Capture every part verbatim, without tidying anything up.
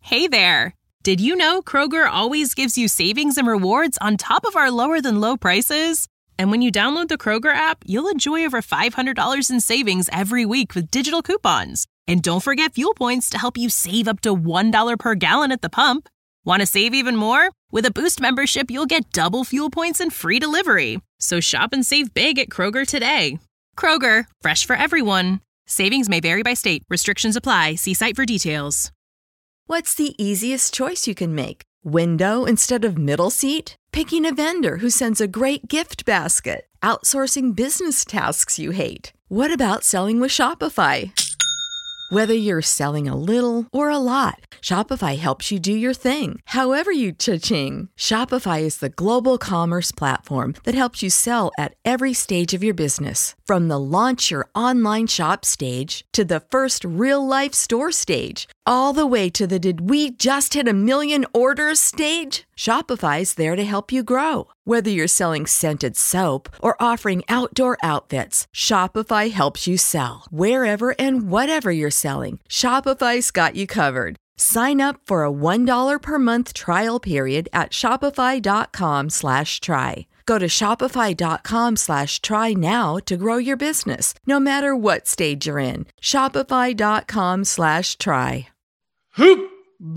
Hey there! Did you know Kroger always gives you savings and rewards on top of our lower-than-low prices? And when you download the Kroger app, you'll enjoy over five hundred dollars in savings every week with digital coupons. And don't forget fuel points to help you save up to one dollar per gallon at the pump. Want to save even more? With a Boost membership, you'll get double fuel points and free delivery. So shop and save big at Kroger today. Kroger, fresh for everyone. Savings may vary by state. Restrictions apply. See site for details. What's the easiest choice you can make? Window instead of middle seat? Picking a vendor who sends a great gift basket? Outsourcing business tasks you hate? What about selling with Shopify? Whether you're selling a little or a lot, Shopify helps you do your thing, however you cha-ching. Shopify is the global commerce platform that helps you sell at every stage of your business. From the launch your online shop stage to the first real-life store stage, all the way to the did we just hit a million orders stage. Shopify's there to help you grow. Whether you're selling scented soap or offering outdoor outfits, Shopify helps you sell. Wherever and whatever you're selling, Shopify's got you covered. Sign up for a one dollar per month trial period at shopify.com slash try. Go to shopify.com slash try now to grow your business, no matter what stage you're in. Shopify.com slash try. Hoop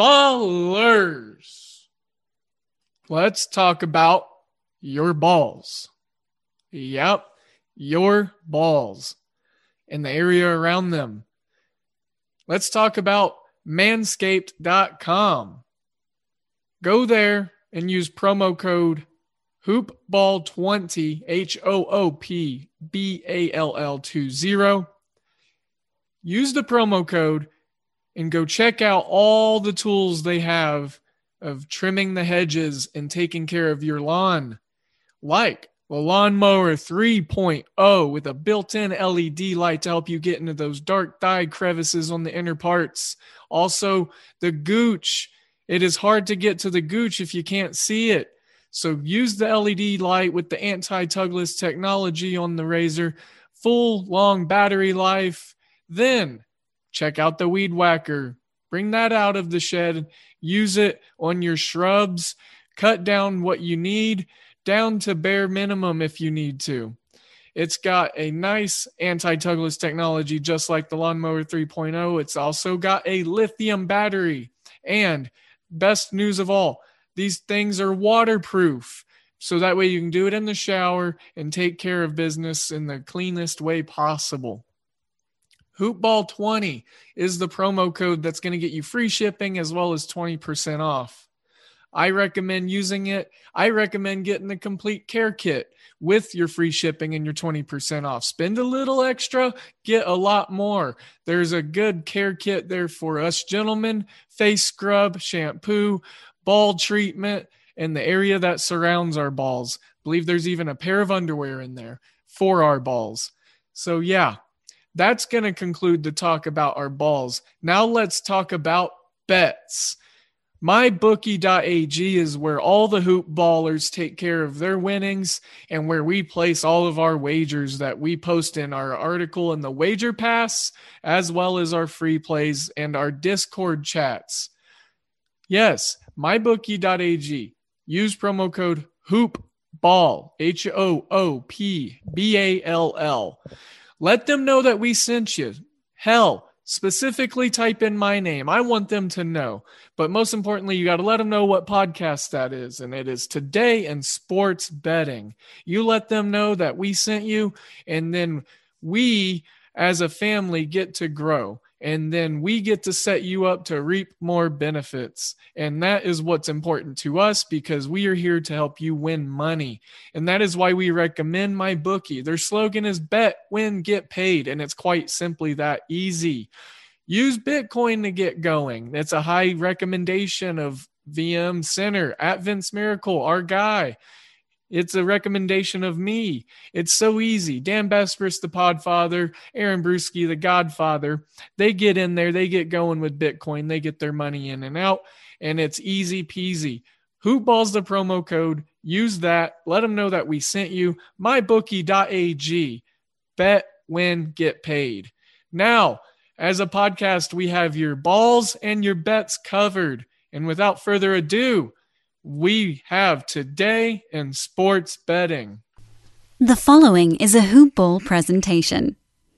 ballers. Let's talk about your balls. Yep, your balls and the area around them. Let's talk about manscaped dot com. Go there and use promo code hoop ball twenty, H O O P B A L L twenty. Use the promo code and go check out all the tools they have of trimming the hedges and taking care of your lawn. Like the Lawnmower three point oh with a built-in L E D light to help you get into those dark dye crevices on the inner parts. Also, the Gooch. It is hard to get to the Gooch if you can't see it. So use the L E D light with the anti-tugless technology on the razor. Full, long battery life. Then check out the Weed Whacker. Bring that out of the shed. Use it on your shrubs. Cut down what you need, down to bare minimum if you need to. It's got a nice anti-tugless technology just like the Lawnmower three point oh. It's also got a lithium battery. And best news of all, these things are waterproof. So that way you can do it in the shower and take care of business in the cleanest way possible. Hoopball twenty is the promo code that's going to get you free shipping as well as twenty percent off. I recommend using it. I recommend getting the complete care kit with your free shipping and your twenty percent off. Spend a little extra, get a lot more. There's a good care kit there for us gentlemen. Face scrub, shampoo, ball treatment, and the area that surrounds our balls. I believe there's even a pair of underwear in there for our balls. So yeah, that's going to conclude the talk about our balls. Now let's talk about bets. my bookie dot a g is where all the hoop ballers take care of their winnings and where we place all of our wagers that we post in our article in the Wager Pass, as well as our free plays and our Discord chats. Yes, my bookie dot a g. Use promo code HOOPBALL, H O O P B A L L. Let them know that we sent you. Hell, specifically type in my name. I want them to know. But most importantly, you got to let them know what podcast that is. And it is Today in Sports Betting. You let them know that we sent you, and then we as a family get to grow. And then we get to set you up to reap more benefits. And that is what's important to us because we are here to help you win money. And that is why we recommend MyBookie. Their slogan is bet, win, get paid. And it's quite simply that easy. Use Bitcoin to get going. It's a high recommendation of V M Center at Vince Miracle, our guy. It's a recommendation of me. It's so easy. Dan Bespris, the Podfather, Aaron Brewski, the Godfather, they get in there, they get going with Bitcoin, they get their money in and out, and it's easy peasy. Hoopball's the promo code. Use that. Let them know that we sent you. my bookie dot a g. Bet, win, get paid. Now, As a podcast, we have your balls and your bets covered. And without further ado, we have Today in Sports Betting. The following is a Hoop Ball presentation.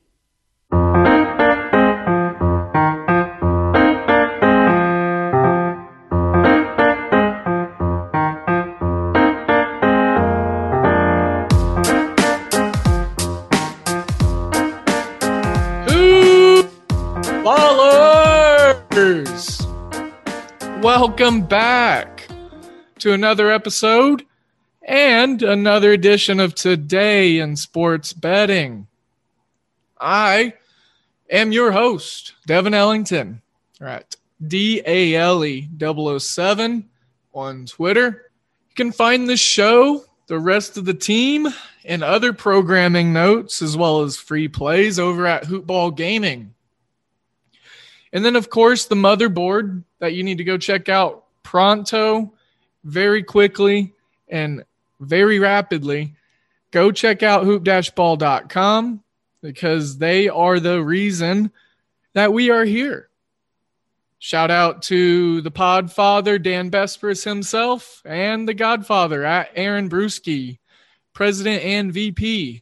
Welcome back to another episode and another edition of Today in Sports Betting. I am your host, Devin Ellington, at D A L E double oh seven on Twitter. You can find the show, the rest of the team, and other programming notes, as well as free plays over at Hoop Ball Gaming. And then, of course, the motherboard that you need to go check out pronto, very quickly, and very rapidly. Go check out hoop dash ball dot com because they are the reason that we are here. Shout out to the Podfather, Dan Besperis himself, and the Godfather, at Aaron Brewski, President and V P,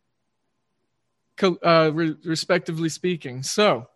uh, re- respectively speaking. So,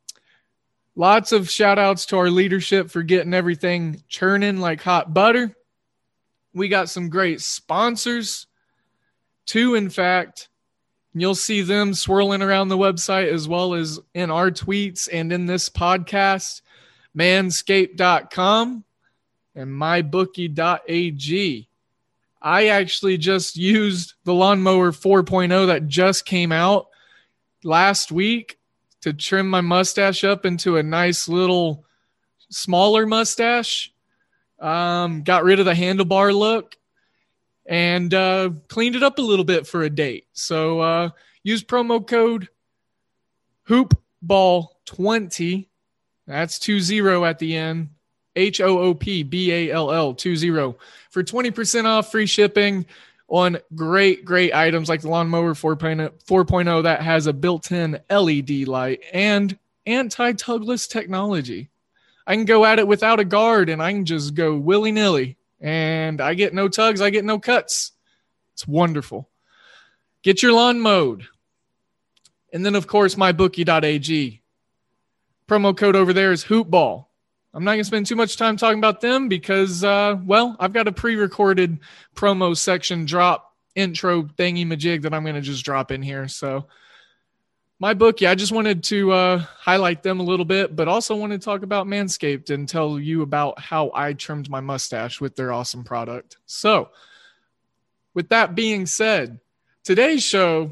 lots of shout outs to our leadership for getting everything churning like hot butter. We got some great sponsors, two, in fact. You'll see them swirling around the website as well as in our tweets and in this podcast, manscaped dot com and my bookie dot a g. I actually just used the Lawnmower four point oh that just came out last week to trim my mustache up into a nice little smaller mustache. Um, got rid of the handlebar look and uh, cleaned it up a little bit for a date. So uh, use promo code hoop ball twenty. That's two zero at the end. H O O P B A L L two zero for twenty percent off, free shipping on great, great items like the Lawnmower four point oh that has a built-in L E D light and anti-tugless technology. I can go at it without a guard and I can just go willy-nilly. And I get no tugs, I get no cuts. It's wonderful. Get your lawn mowed. And then, of course, my bookie dot a g. Promo code over there is HoopBall. I'm not going to spend too much time talking about them because, uh, well, I've got a pre-recorded promo section drop intro thingy-majig that I'm going to just drop in here. So my bookie, I just wanted to uh, highlight them a little bit, but also wanted to talk about Manscaped and tell you about how I trimmed my mustache with their awesome product. So with that being said, today's show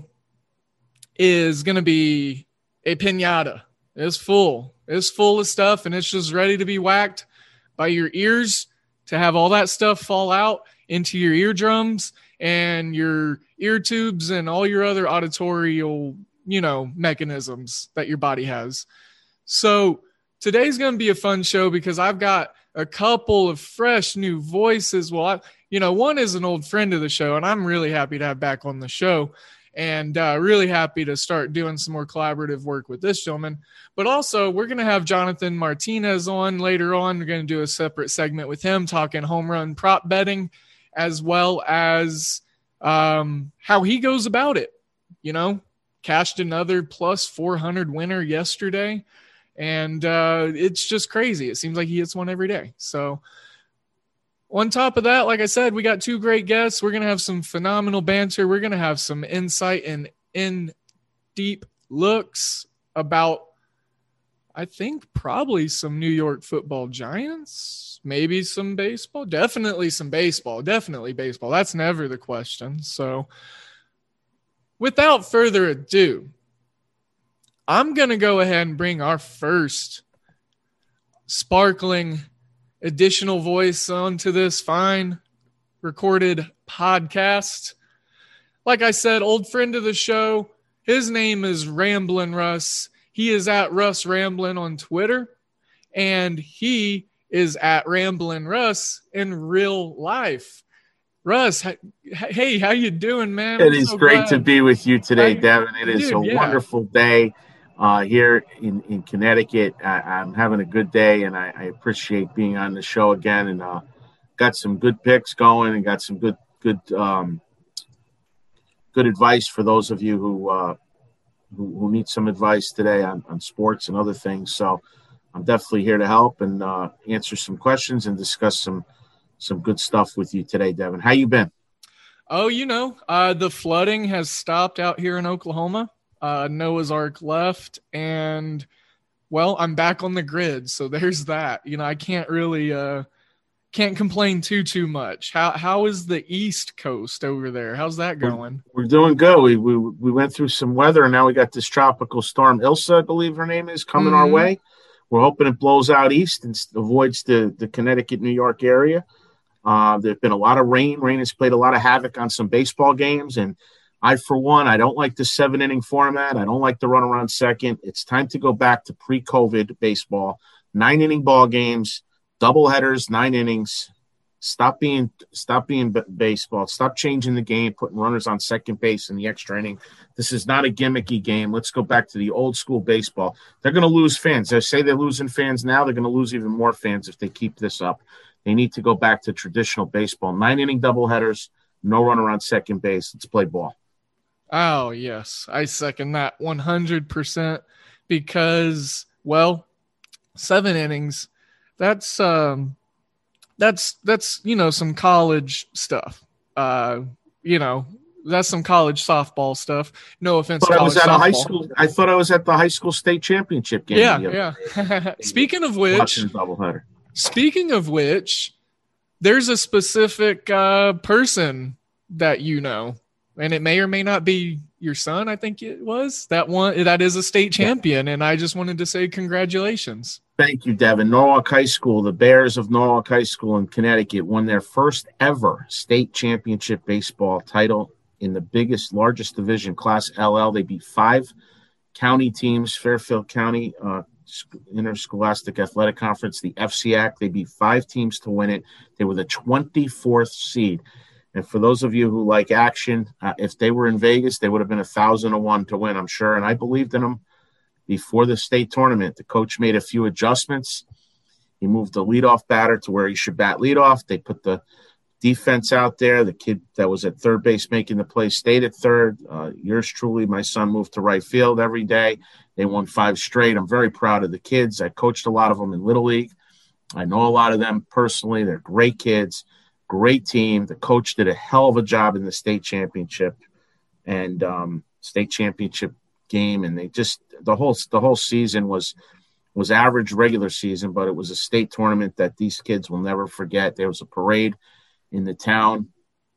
is going to be a piñata. It's full. It's full of stuff, and it's just ready to be whacked by your ears to have all that stuff fall out into your eardrums and your ear tubes and all your other auditorial, you know, mechanisms that your body has. So today's going to be a fun show because I've got a couple of fresh new voices. Well, I, you know, one is an old friend of the show, and I'm really happy to have back on the show. And uh, really happy to start doing some more collaborative work with this gentleman. But also, we're going to have Jonathan Martinez on later on. We're going to do a separate segment with him talking home run prop betting, as well as um, how he goes about it. You know, cashed another plus four hundred winner yesterday. And uh, it's just crazy. It seems like he hits one every day. So on top of that, like I said, we got two great guests. We're going to have some phenomenal banter. We're going to have some insight and in deep looks about, I think, probably some New York football giants, maybe some baseball, definitely some baseball, definitely baseball. That's never the question. So without further ado, I'm going to go ahead and bring our first sparkling additional voice onto this fine recorded podcast. Like I said, old friend of the show. His name is Ramblin' Russ. He is at Russ Ramblin' on Twitter, and he is at Ramblin' Russ in real life. Russ, hey, how you doing, man? It I'm is so great glad. to be with you today, I, Devin. It is dude, a yeah. wonderful day. uh, here in, in Connecticut. I, I'm having a good day, and I, I appreciate being on the show again. And uh, got some good picks going, and got some good good um, good advice for those of you who, uh, who who need some advice today on, on sports and other things. So I'm definitely here to help and uh, answer some questions and discuss some some good stuff with you today, Devin. How you been? Oh, you know, uh, the flooding has stopped out here in Oklahoma. Uh, Noah's Ark left, and, well, I'm back on the grid, so there's that. You know, I can't really uh, can't complain too, too much. How How is the East Coast over there? How's that going? We're, we're doing good. We, we we went through some weather, and now we got this tropical storm, Ilsa, I believe her name is, coming mm-hmm. our way. We're hoping it blows out east and avoids the, the Connecticut, New York area. Uh, there's been a lot of rain. Rain has played a lot of havoc on some baseball games. And I, for one, I don't like the seven-inning format. I don't like the run around second. It's time to go back to pre-COVID baseball. Nine-inning ball games, double headers, nine innings. Stop being stop being b- baseball. Stop changing the game, putting runners on second base in the extra inning. This is not a gimmicky game. Let's go back to the old school baseball. They're going to lose fans. They say they're losing fans now. They're going to lose even more fans if they keep this up. They need to go back to traditional baseball. Nine-inning doubleheaders, no run around second base. Let's play ball. Oh, yes. I second that one hundred percent because, well, seven innings, that's um, – That's that's you know some college stuff. Uh, you know that's some college softball stuff. No offense. I, to I was at softball. a high school. I thought I was at the high school state championship game. Yeah, yeah. Speaking of which, speaking of which, there's a specific uh, person that you know, and it may or may not be your son. I think it was that one. That is a state champion, yeah. And I just wanted to say congratulations. Thank you, Devin. Norwalk High School, the Bears of Norwalk High School in Connecticut won their first ever state championship baseball title in the biggest, largest division, Class L L. They beat five county teams, Fairfield County uh, Interscholastic Athletic Conference, the F C A C. They beat five teams to win it. They were the twenty-fourth seed. And for those of you who like action, uh, if they were in Vegas, they would have been a thousand to one to win, I'm sure. And I believed in them. Before the state tournament, the coach made a few adjustments. He moved the leadoff batter to where he should bat leadoff. They put the defense out there. The kid that was at third base making the play stayed at third. Uh, yours truly, my son, moved to right field every day. They won five straight. I'm very proud of the kids. I coached a lot of them in Little League. I know a lot of them personally. They're great kids, great team. The coach did a hell of a job in the state championship and um, state championship game, and they just the whole the whole season was was average regular season, but it was a state tournament that these kids will never forget. There was a parade in the town,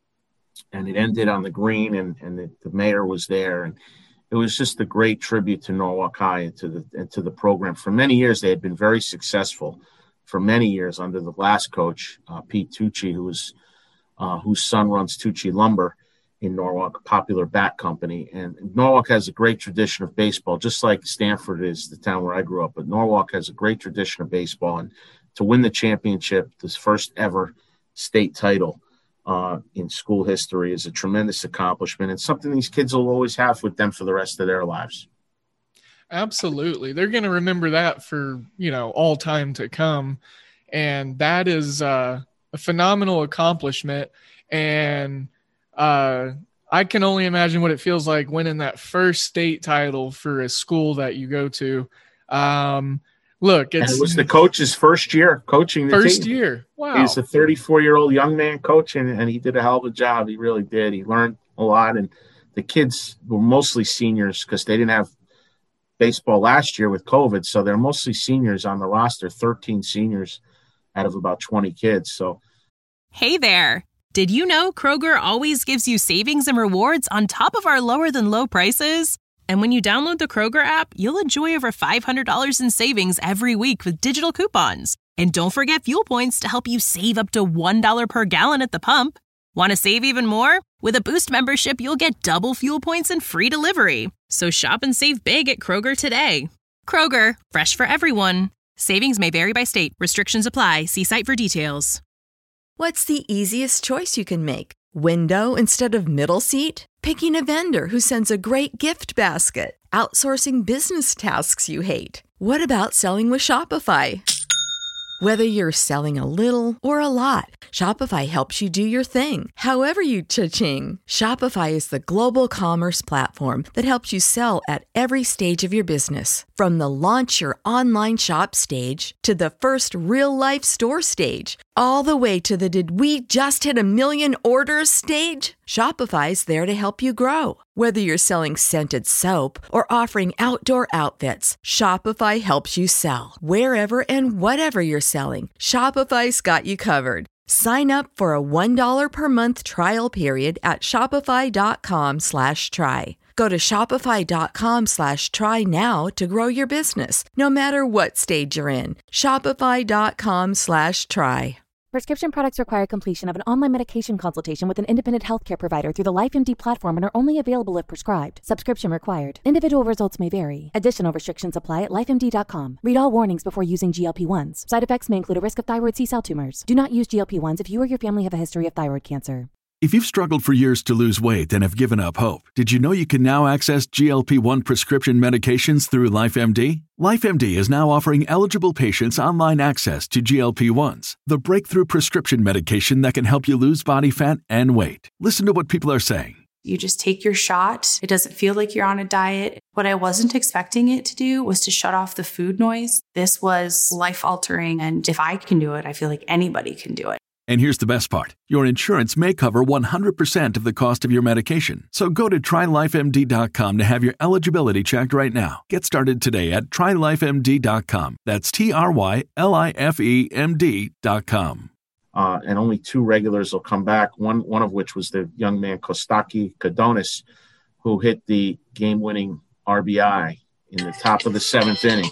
and it ended on the green, and and the, the mayor was there, and it was just a great tribute to Norwalk High and to the and to the program. For many years, they had been very successful. For many years under the last coach, uh, Pete Tucci, who was uh, whose son runs Tucci Lumber in Norwalk, a popular bat company. And Norwalk has a great tradition of baseball, just like Stanford is the town where I grew up. But Norwalk has a great tradition of baseball. And to win the championship, this first ever state title uh, in school history is a tremendous accomplishment and something these kids will always have with them for the rest of their lives. Absolutely. They're going to remember that for, you know, all time to come. And that is uh, a phenomenal accomplishment. And Uh, I can only imagine what it feels like winning that first state title for a school that you go to. Um, look, it's, and it was the coach's first year coaching the first team. year. Wow. He's a thirty-four-year-old young man coaching, and he did a hell of a job. He really did. He learned a lot, and the kids were mostly seniors because they didn't have baseball last year with COVID, so they're mostly seniors on the roster, thirteen seniors out of about twenty kids. So, hey there. Did you know Kroger always gives you savings and rewards on top of our lower than low prices? And when you download the Kroger app, you'll enjoy over five hundred dollars in savings every week with digital coupons. And don't forget fuel points to help you save up to one dollar per gallon at the pump. Want to save even more? With a Boost membership, you'll get double fuel points and free delivery. So shop and save big at Kroger today. Kroger, fresh for everyone. Savings may vary by state. Restrictions apply. See site for details. What's the easiest choice you can make? Window instead of middle seat? Picking a vendor who sends a great gift basket? outsourcing business tasks you hate? What about selling with Shopify? Whether you're selling a little or a lot, Shopify helps you do your thing, however you cha-ching. Shopify is the global commerce platform that helps you sell at every stage of your business. From the launch your online shop stage to the first real-life store stage, all the way to the did we just hit a million orders stage. Shopify's there to help you grow. Whether you're selling scented soap or offering outdoor outfits, Shopify helps you sell. Wherever and whatever you're selling, Shopify's got you covered. Sign up for a one dollar per month trial period at shopify.com slash try. Go to shopify.com slash try now to grow your business, no matter what stage you're in. Shopify.com slash try. Prescription products require completion of an online medication consultation with an independent healthcare provider through the LifeMD platform and are only available if prescribed. Subscription required. Individual results may vary. Additional restrictions apply at life M D dot com. Read all warnings before using G L P one s. Side effects may include a risk of thyroid C-cell tumors. Do not use G L P one s if you or your family have a history of thyroid cancer. If you've struggled for years to lose weight and have given up hope, did you know you can now access G L P one prescription medications through LifeMD? LifeMD is now offering eligible patients online access to G L P one s, the breakthrough prescription medication that can help you lose body fat and weight. Listen to what people are saying. You just take your shot. It doesn't feel like you're on a diet. What I wasn't expecting it to do was to shut off the food noise. This was life-altering, and if I can do it, I feel like anybody can do it. And here's the best part. Your insurance may cover one hundred percent of the cost of your medication. So go to try life M D dot com to have your eligibility checked right now. Get started today at try life M D dot com. That's T R Y L I F E M D dot com. Uh, and only two regulars will come back, one one of which was the young man Kostaki Kadonis, who hit the game-winning R B I in the top of the seventh inning.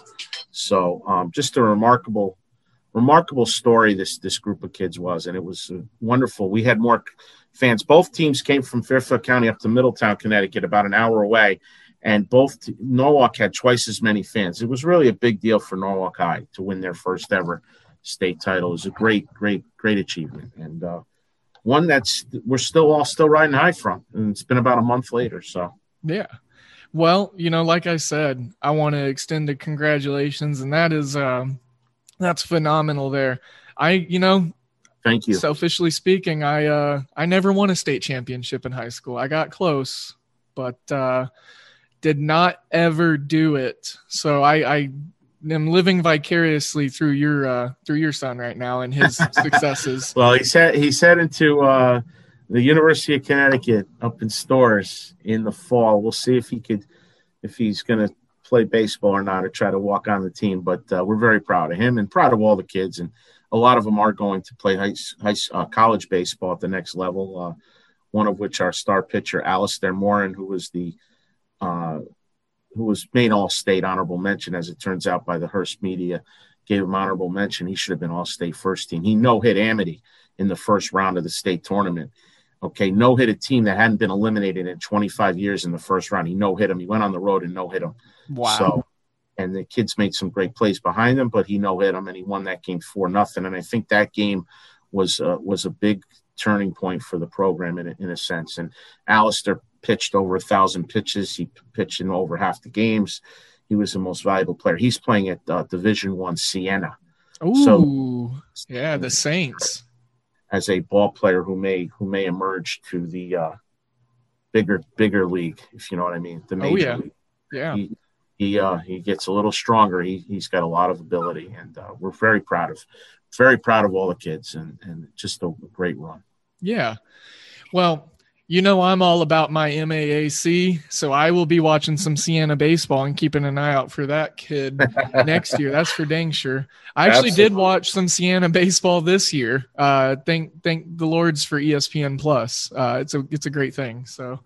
So um, just a remarkable Remarkable story this this group of kids was, and it was uh, wonderful. We had more fans. Both teams came from Fairfield County up to Middletown, Connecticut, about an hour away, and both Norwalk had twice as many fans. It was really a big deal for Norwalk High to win their first ever state title. It was a great, great, great achievement, and uh, one that's we're still all still riding high from. And it's been about a month later, so yeah. Well, you know, like I said, I want to extend a congratulations, and that is. Um, That's phenomenal there. I, you know, thank you. Selfishly speaking, I, uh, I never won a state championship in high school. I got close, but, uh, did not ever do it. So I, I am living vicariously through your, uh, through your son right now and his successes. Well, he's head, he's heading to, uh, the University of Connecticut up in Storrs in the fall. We'll see if he could, if he's going to play baseball or not, or try to walk on the team, but uh, we're very proud of him and proud of all the kids, and a lot of them are going to play high, high uh, college baseball at the next level, uh, one of which our star pitcher Alistair Morin, who was the uh, who was made all-state honorable mention, as it turns out, by the Hearst media, gave him honorable mention. He should have been all-state first team. He no-hit Amity in the first round of the state tournament. Okay, no-hit a team that hadn't been eliminated in twenty-five years in the first round. He no-hit him. He went on the road and no-hit him. Wow. So, and the kids made some great plays behind him, but he no-hit him, and he won that game four nothing. And I think that game was uh, was a big turning point for the program in a, in a sense. And Alistair pitched over a thousand pitches. He pitched in over half the games. He was the most valuable player. He's playing at uh, Division One Siena. Ooh, so, yeah, the Saints. As a ball player who may who may emerge to the uh, bigger bigger league, if you know what I mean. The major oh yeah, league. yeah. He he, uh, he gets a little stronger. He he's got a lot of ability, and uh, we're very proud of very proud of all the kids, and and just a great run. Yeah, well, you know, I'm all about my M A A C, so I will be watching some Siena baseball and keeping an eye out for that kid next year. That's for dang sure. I actually Absolutely. did watch some Siena baseball this year. Uh, thank thank the Lords for E S P N Plus. Uh, it's a it's a great thing. So,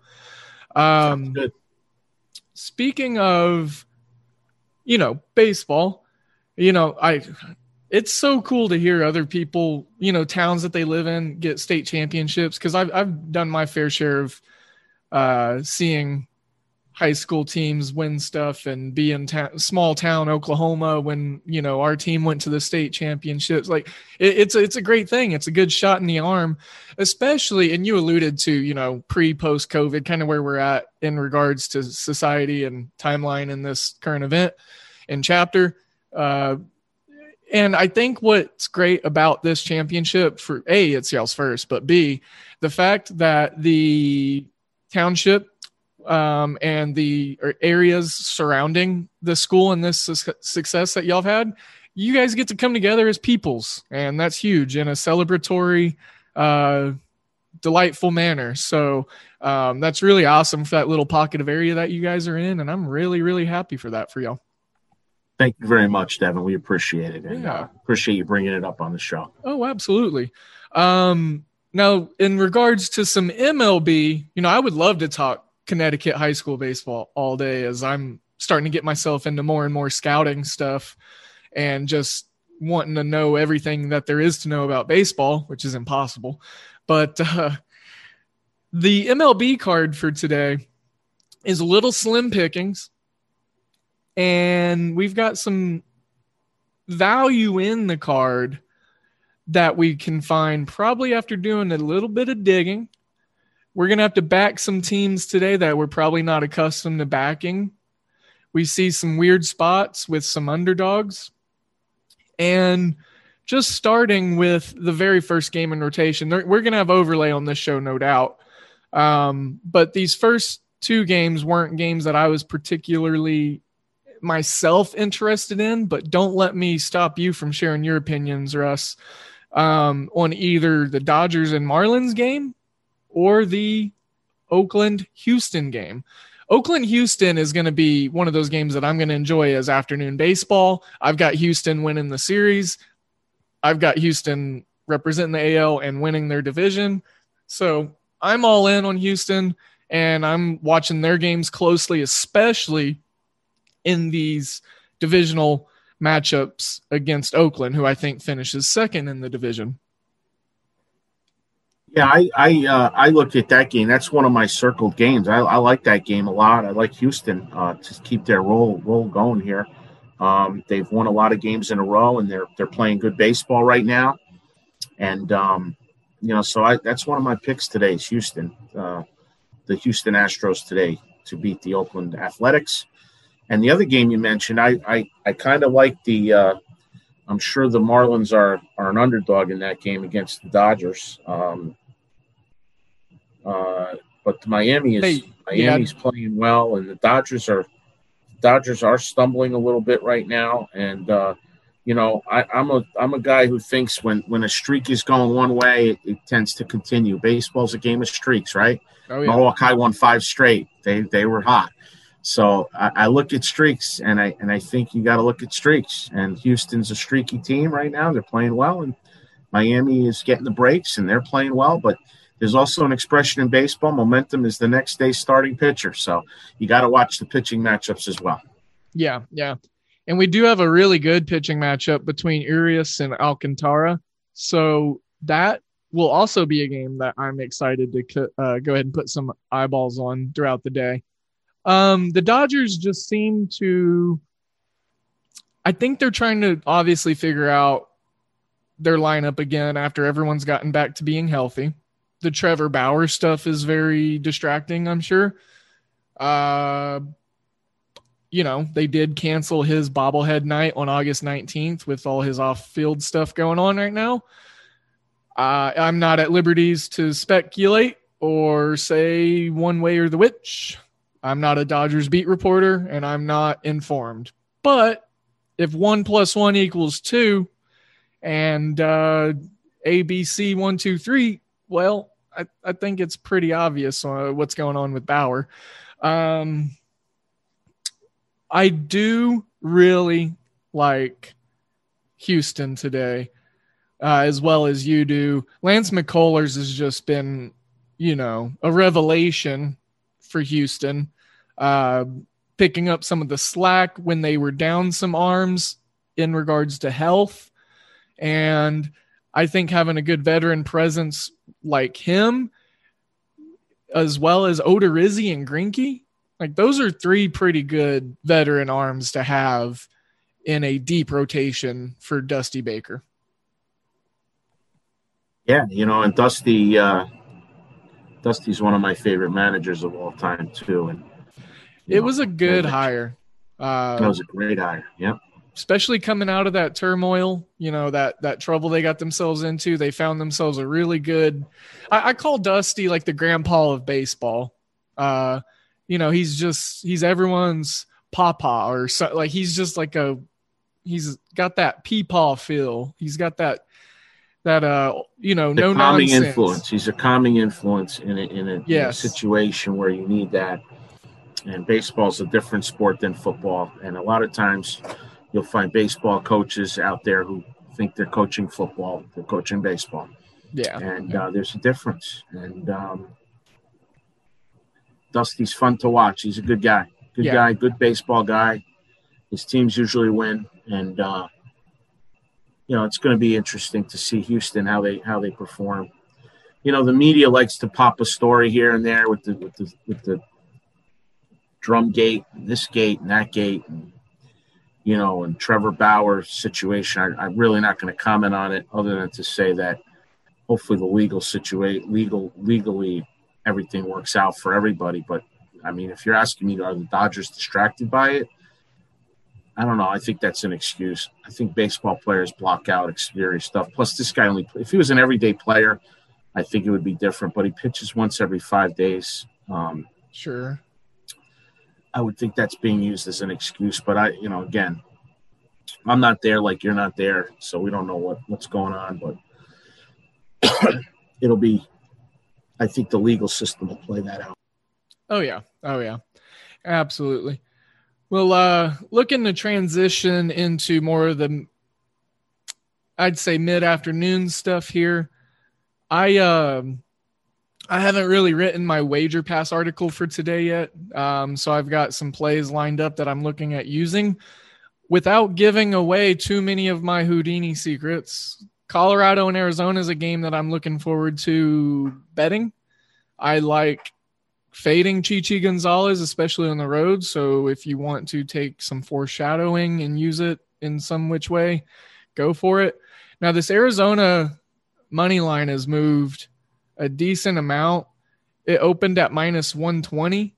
um, good. Speaking of, you know, baseball, you know, I. It's so cool to hear other people, you know, towns that they live in get state championships. Cause I've, I've done my fair share of uh, seeing high school teams win stuff and be in ta- small town Oklahoma when, you know, our team went to the state championships. Like it, it's, a, it's a great thing. It's a good shot in the arm, especially, and you alluded to, you know, pre, post COVID, kind of where we're at in regards to society and timeline in this current event and chapter. Uh, and I think what's great about this championship for A, it's y'all's first, but B, the fact that the township um, and the areas surrounding the school and this su- success that y'all have had, you guys get to come together as peoples, and that's huge in a celebratory, uh, delightful manner. So um, that's really awesome for that little pocket of area that you guys are in, and I'm really, really happy for that for y'all. Thank you very much, Devin. We appreciate it, and Yeah. uh, appreciate you bringing it up on the show. Oh, absolutely. Um, now, in regards to some M L B, you know, I would love to talk Connecticut high school baseball all day, as I'm starting to get myself into more and more scouting stuff and just wanting to know everything that there is to know about baseball, which is impossible. But uh, the M L B card for today is a little slim pickings, and we've got some value in the card that we can find probably after doing a little bit of digging. We're going to have to back some teams today that we're probably not accustomed to backing. We see some weird spots with some underdogs. And just starting with the very first game in rotation, we're going to have overlay on this show, no doubt. Um, but these first two games weren't games that I was particularly myself interested in, but don't let me stop you from sharing your opinions, Russ, um, on either the Dodgers and Marlins game or the Oakland-Houston game. Oakland-Houston is going to be one of those games that I'm going to enjoy as afternoon baseball. I've got Houston winning the series. I've got Houston representing the A L and winning their division. So I'm all in on Houston, and I'm watching their games closely, especially in these divisional matchups against Oakland, who I think finishes second in the division. Yeah, I I, uh, I looked at that game. That's one of my circled games. I, I like that game a lot. I like Houston uh, to keep their roll roll going here. Um, they've won a lot of games in a row, and they're they're playing good baseball right now. And um, you know, so I that's one of my picks today is Houston, uh, the Houston Astros today to beat the Oakland Athletics. And the other game you mentioned, I I, I kind of like the. Uh, I'm sure the Marlins are are an underdog in that game against the Dodgers. Um, uh, but Miami is Hey, Miami's yeah. playing well, and the Dodgers are Dodgers are stumbling a little bit right now. And uh, you know, I, I'm a I'm a guy who thinks when when a streak is going one way, it, it tends to continue. Baseball's a game of streaks, right? Oh, yeah. Milwaukee won five straight. They they were hot. So I, I look at streaks, and I and I think you got to look at streaks. And Houston's a streaky team right now; they're playing well, and Miami is getting the breaks, and they're playing well. But there's also an expression in baseball: momentum is the next day's starting pitcher. So you got to watch the pitching matchups as well. Yeah, yeah, and we do have a really good pitching matchup between Urias and Alcantara. So that will also be a game that I'm excited to uh, go ahead and put some eyeballs on throughout the day. Um, the Dodgers just seem to, I think they're trying to obviously figure out their lineup again after everyone's gotten back to being healthy. The Trevor Bauer stuff is very distracting, I'm sure. Uh, you know, they did cancel his bobblehead night on August nineteenth with all his off-field stuff going on right now. Uh, I'm not at liberties to speculate or say one way or the which. I'm not a Dodgers beat reporter, and I'm not informed. But if one plus one equals two and uh, A, B, C, one, two, three, well, I, I think it's pretty obvious uh, what's going on with Bauer. Um, I do really like Houston today, uh, as well as you do. Lance McCullers has just been, you know, a revelation for Houston, uh, picking up some of the slack when they were down some arms in regards to health. And I think having a good veteran presence like him, as well as Odorizzi and Greinke, Like those are three pretty good veteran arms to have in a deep rotation for Dusty Baker. Yeah, you know, and Dusty, uh, Dusty's one of my favorite managers of all time too. And it know, was a good hire. Uh, that was a great hire. Yeah. Especially coming out of that turmoil, you know, that, that trouble they got themselves into. They found themselves a really good, I, I call Dusty like the grandpa of baseball. Uh, you know, he's just, he's everyone's papa or so, like, he's just like a, he's got that peepaw feel. He's got that, that, uh, you know, the no calming nonsense. influence. He's a calming influence in a, in a, yes. in a situation where you need that. And baseball's a different sport than football. And a lot of times you'll find baseball coaches out there who think they're coaching football. They're coaching baseball. Yeah. And yeah. Uh, there's a difference. And um, Dusty's fun to watch. He's a good guy. Good yeah. guy, good baseball guy. His teams usually win. And, uh, you know, it's going to be interesting to see Houston, how they how they perform. You know, the media likes to pop a story here and there with the with the with the drum gate, and this gate and that gate, and, you know, and Trevor Bauer situation. I, I'm really not going to comment on it other than to say that hopefully the legal situation, legal legally, everything works out for everybody. But I mean, if you're asking me, are the Dodgers distracted by it? I don't know. I think that's an excuse. I think baseball players block out exterior stuff. Plus, this guy only – if he was an everyday player, I think it would be different. But he pitches once every five days. Um, sure. I would think that's being used as an excuse. But, I, you know, again, I'm not there like you're not there, so we don't know what, what's going on. But it'll be – I think the legal system will play that out. Oh, yeah. Oh, yeah. Absolutely. Well, uh, looking to transition into more of the, I'd say mid-afternoon stuff here. I uh, I haven't really written my Wager Pass article for today yet, um, so I've got some plays lined up that I'm looking at using. Without giving away too many of my Houdini secrets, Colorado and Arizona is a game that I'm looking forward to betting. I like fading Chichi Gonzalez, especially on the road. So if you want to take some foreshadowing and use it in some which way, go for it. Now, this Arizona money line has moved a decent amount. It opened at minus one twenty,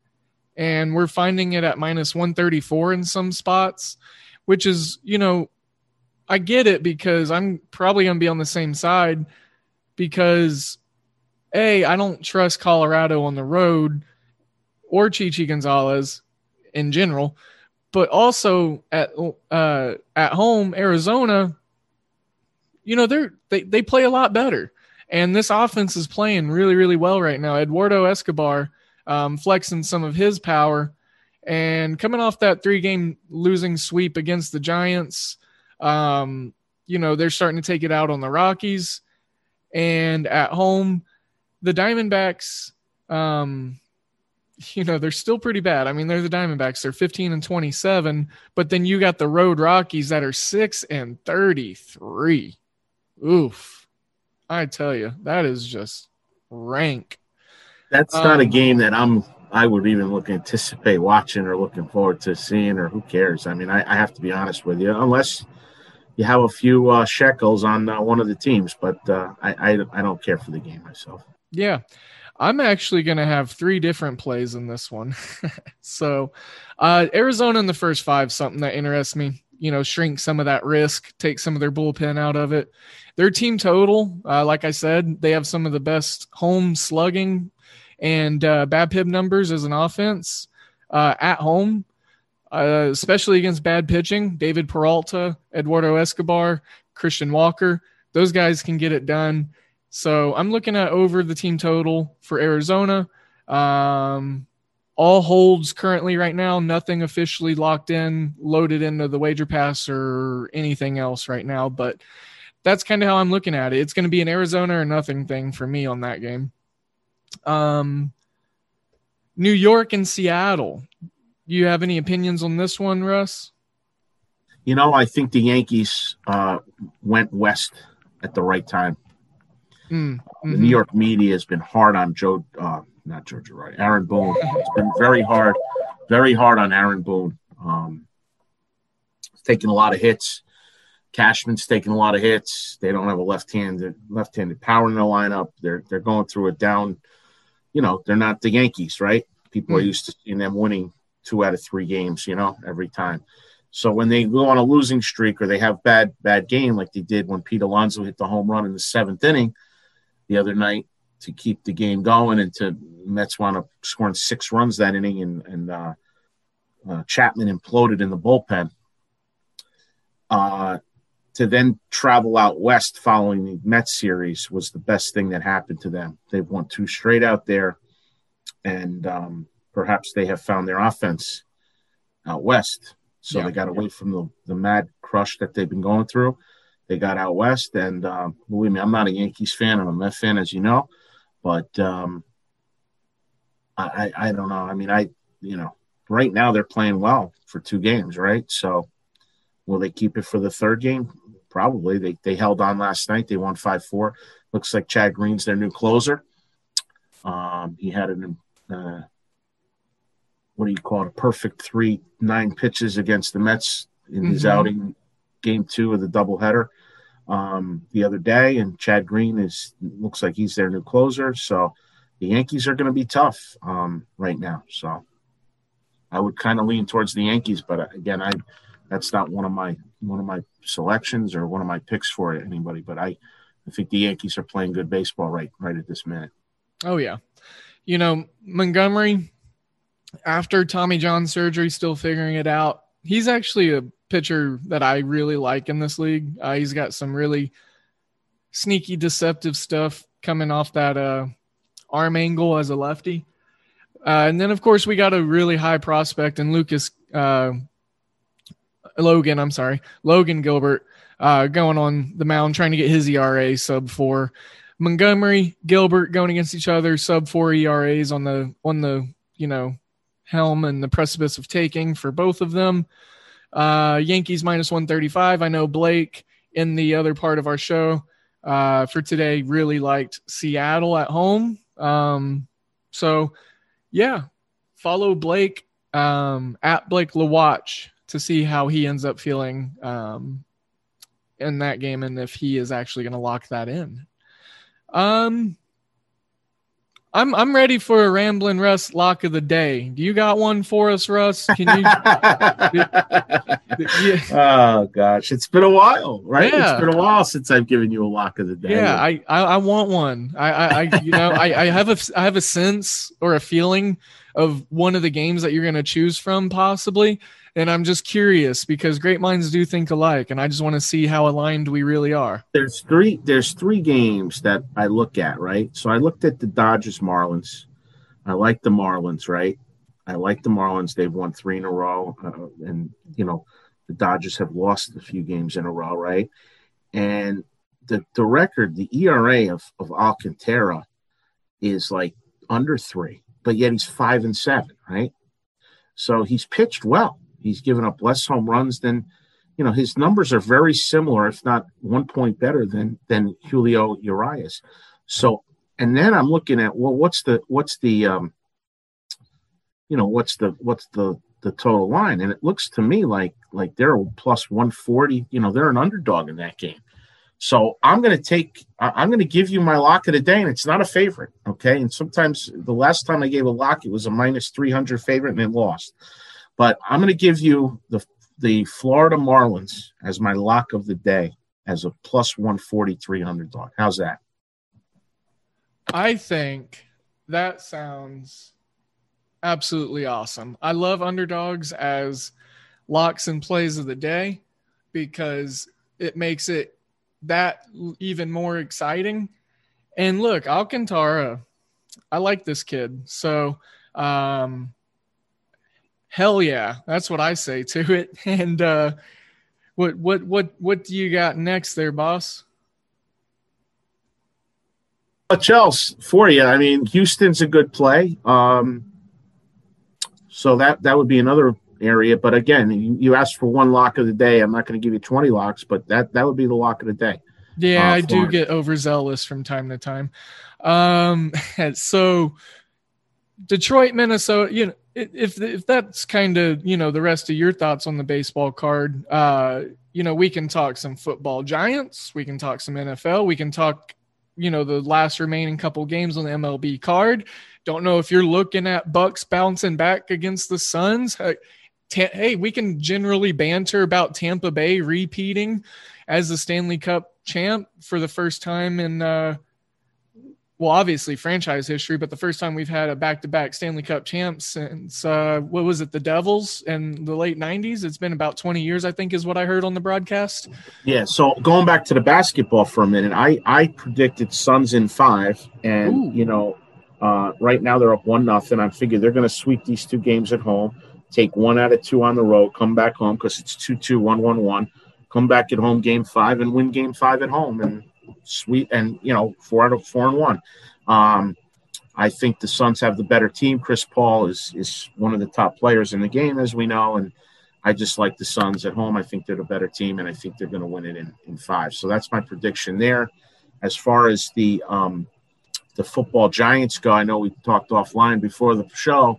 and we're finding it at minus one thirty-four in some spots, which is, you know, I get it because I'm probably going to be on the same side because A, I don't trust Colorado on the road or Chichi Gonzalez in general, but also at uh, at home, Arizona, you know, they're they they play a lot better, and this offense is playing really really well right now. Eduardo Escobar um, flexing some of his power, and coming off that three game losing sweep against the Giants, um, you know, they're starting to take it out on the Rockies, and at home, the Diamondbacks, um, you know, they're still pretty bad. I mean, they're the Diamondbacks. They're fifteen and twenty-seven, but then you got the road Rockies that are six and thirty-three. Oof. I tell you, that is just rank. That's um, not a game that I'm, I would even look anticipate watching or looking forward to seeing, or who cares? I mean, I, I have to be honest with you, unless you have a few uh, shekels on uh, one of the teams, but uh, I, I, I don't care for the game myself. Yeah. I'm actually going to have three different plays in this one. so uh, Arizona in the first five, something that interests me, you know, shrink some of that risk, take some of their bullpen out of it. Their team total, uh, like I said, they have some of the best home slugging and uh, BABIP numbers as an offense uh, at home, uh, especially against bad pitching. David Peralta, Eduardo Escobar, Christian Walker, those guys can get it done. So I'm looking at over the team total for Arizona. Um, all holds currently right now, nothing officially locked in, loaded into the Wager Pass or anything else right now. But that's kind of how I'm looking at it. It's going to be an Arizona or nothing thing for me on that game. Um, New York and Seattle. You have any opinions on this one, Russ? You know, I think the Yankees uh, went west at the right time. Mm, mm-hmm. The New York media has been hard on Joe uh, not Joe Girardi, Aaron Boone. It's been very hard, very hard on Aaron Boone. Um, taking a lot of hits. Cashman's taking a lot of hits. They don't have a left-handed left-handed power in their lineup. They're they're going through it down. You know, they're not the Yankees, right? People mm. are used to seeing them winning two out of three games, you know, every time. So when they go on a losing streak or they have bad bad game like they did when Pete Alonso hit the home run in the seventh inning the other night to keep the game going, and to Mets wound up scoring six runs that inning, and, and uh, uh, Chapman imploded in the bullpen. Uh, to then travel out west following the Mets series was the best thing that happened to them. They've won two straight out there, and um, perhaps they have found their offense out west. So yeah, they got away yeah. from the, the mad crush that they've been going through. They got out west, and um, believe me, I'm not a Yankees fan. I'm a Mets fan, as you know. But um, I, I don't know. I mean, I you know, right now they're playing well for two games, right? So will they keep it for the third game? Probably. They they held on last night. They won five four. Looks like Chad Green's their new closer. Um, he had an uh, what do you call it? A perfect three nine pitches against the Mets in his mm-hmm. outing, game two of the doubleheader um, the other day. And Chad Green is looks like he's their new closer. So the Yankees are going to be tough um, right now. So I would kind of lean towards the Yankees, but again, I that's not one of my one of my selections or one of my picks for anybody. But I, I think the Yankees are playing good baseball right right at this minute. Oh yeah, you know Montgomery. After Tommy John surgery, still figuring it out. He's actually a pitcher that I really like in this league. Uh, he's got some really sneaky, deceptive stuff coming off that uh, arm angle as a lefty. Uh, and then, of course, we got a really high prospect in Lucas uh, Logan. I'm sorry, Logan Gilbert uh, going on the mound, trying to get his E R A sub four. Montgomery, Gilbert going against each other, sub four E R As on the on the you know. helm and the precipice of taking for both of them. Uh, Yankees minus one thirty-five. I know Blake in the other part of our show uh, for today really liked Seattle at home. Um, so, yeah, follow Blake um, at Blake LaWatch to see how he ends up feeling um, in that game and if he is actually going to lock that in. Um. I'm I'm ready for a Ramblin' Russ lock of the day. Do you got one for us, Russ? Can you? yeah. Oh gosh, it's been a while, right? Yeah. It's been a while since I've given you a lock of the day. Yeah, I I, I want one. I, I, I you know I, I have a I have a sense or a feeling of one of the games that you're going to choose from possibly, and I'm just curious because great minds do think alike, and I just want to see how aligned we really are. There's three. There's three games that I look at, right? So I looked at the Dodgers Marlins. I like the Marlins, right? I like the Marlins. They've won three in a row, uh, and you know the Dodgers have lost a few games in a row, right? And the the record, the E R A of of Alcantara is like under three, but yet he's five and seven, right? So he's pitched well. He's given up less home runs than, you know, his numbers are very similar, if not one point better than than Julio Urias. So, and then I'm looking at, well, what's the what's the um, you know, what's the what's the the total line? And it looks to me like like they're plus one forty. You know, they're an underdog in that game. So I'm going to take, I'm going to give you my lock of the day, and it's not a favorite, okay? And sometimes the last time I gave a lock, it was a minus three hundred favorite, and it lost. But I'm going to give you the the Florida Marlins as my lock of the day as a plus one forty-three underdog. How's that? I think that sounds absolutely awesome. I love underdogs as locks and plays of the day because it makes it that even more exciting. And look, Alcantara, I like this kid. So, um, hell yeah, that's what I say to it. And uh, what what what what do you got next there, boss? Uh, Chelsea for you. I mean, Houston's a good play. Um, so that that would be another area. But again, you, you asked for one lock of the day. I'm not going to give you twenty locks, but that that would be the lock of the day. Yeah, uh, I do get overzealous from time to time. Um, so Detroit, Minnesota, you know, if if that's kind of, you know, the rest of your thoughts on the baseball card, uh, you know, we can talk some football giants. We can talk some N F L. We can talk, you know, the last remaining couple games on the M L B card. Don't know if you're looking at Bucks bouncing back against the Suns. Hey, we can generally banter about Tampa Bay repeating as the Stanley Cup champ for the first time in, uh, well, obviously franchise history, but the first time we've had a back-to-back Stanley Cup champ since, uh, what was it, the Devils in the late nineties? It's been about twenty years, I think, is what I heard on the broadcast. Yeah, so going back to the basketball for a minute, I, I predicted Suns in five, and, Ooh. you know, uh, right now they're up one nothing. I figure they're going to sweep these two games at home, take one out of two on the road, come back home because it's two two, one one one, come back at home game five and win game five at home and sweep and, you know, four out of four and one. Um, I think the Suns have the better team. Chris Paul is is one of the top players in the game, as we know, and I just like the Suns at home. I think they're the better team, and I think they're going to win it in, in five. So that's my prediction there. As far as the um, the football giants go, I know we talked offline before the show.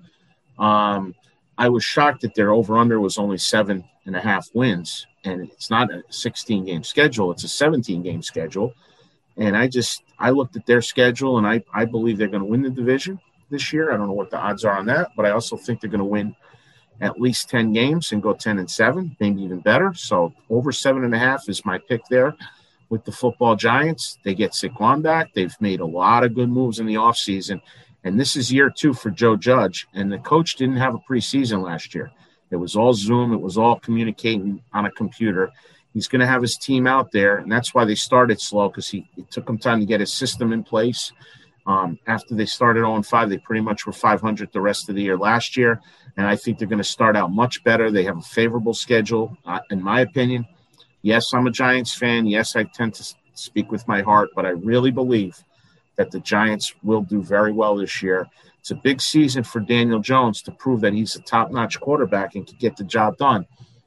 Um, I was shocked that their over-under was only seven and a half wins, and it's not a sixteen-game schedule. It's a seventeen-game schedule. And I just – I looked at their schedule, and I, I believe they're going to win the division this year. I don't know what the odds are on that, but I also think they're going to win at least ten games and go ten and seven, maybe even better. So over seven and a half is my pick there with the football giants. They get Saquon back. They've made a lot of good moves in the offseason. And this is year two for Joe Judge, and the coach didn't have a preseason last year. It was all Zoom. It was all communicating on a computer. He's going to have his team out there, and that's why they started slow, because he it took him time to get his system in place. Um, after they started oh and five, they pretty much were five hundred the rest of the year last year, and I think they're going to start out much better. They have a favorable schedule, uh, in my opinion. Yes, I'm a Giants fan. Yes, I tend to speak with my heart, but I really believe that the Giants will do very well this year. It's a big season for Daniel Jones to prove that he's a top-notch quarterback and can get the job done.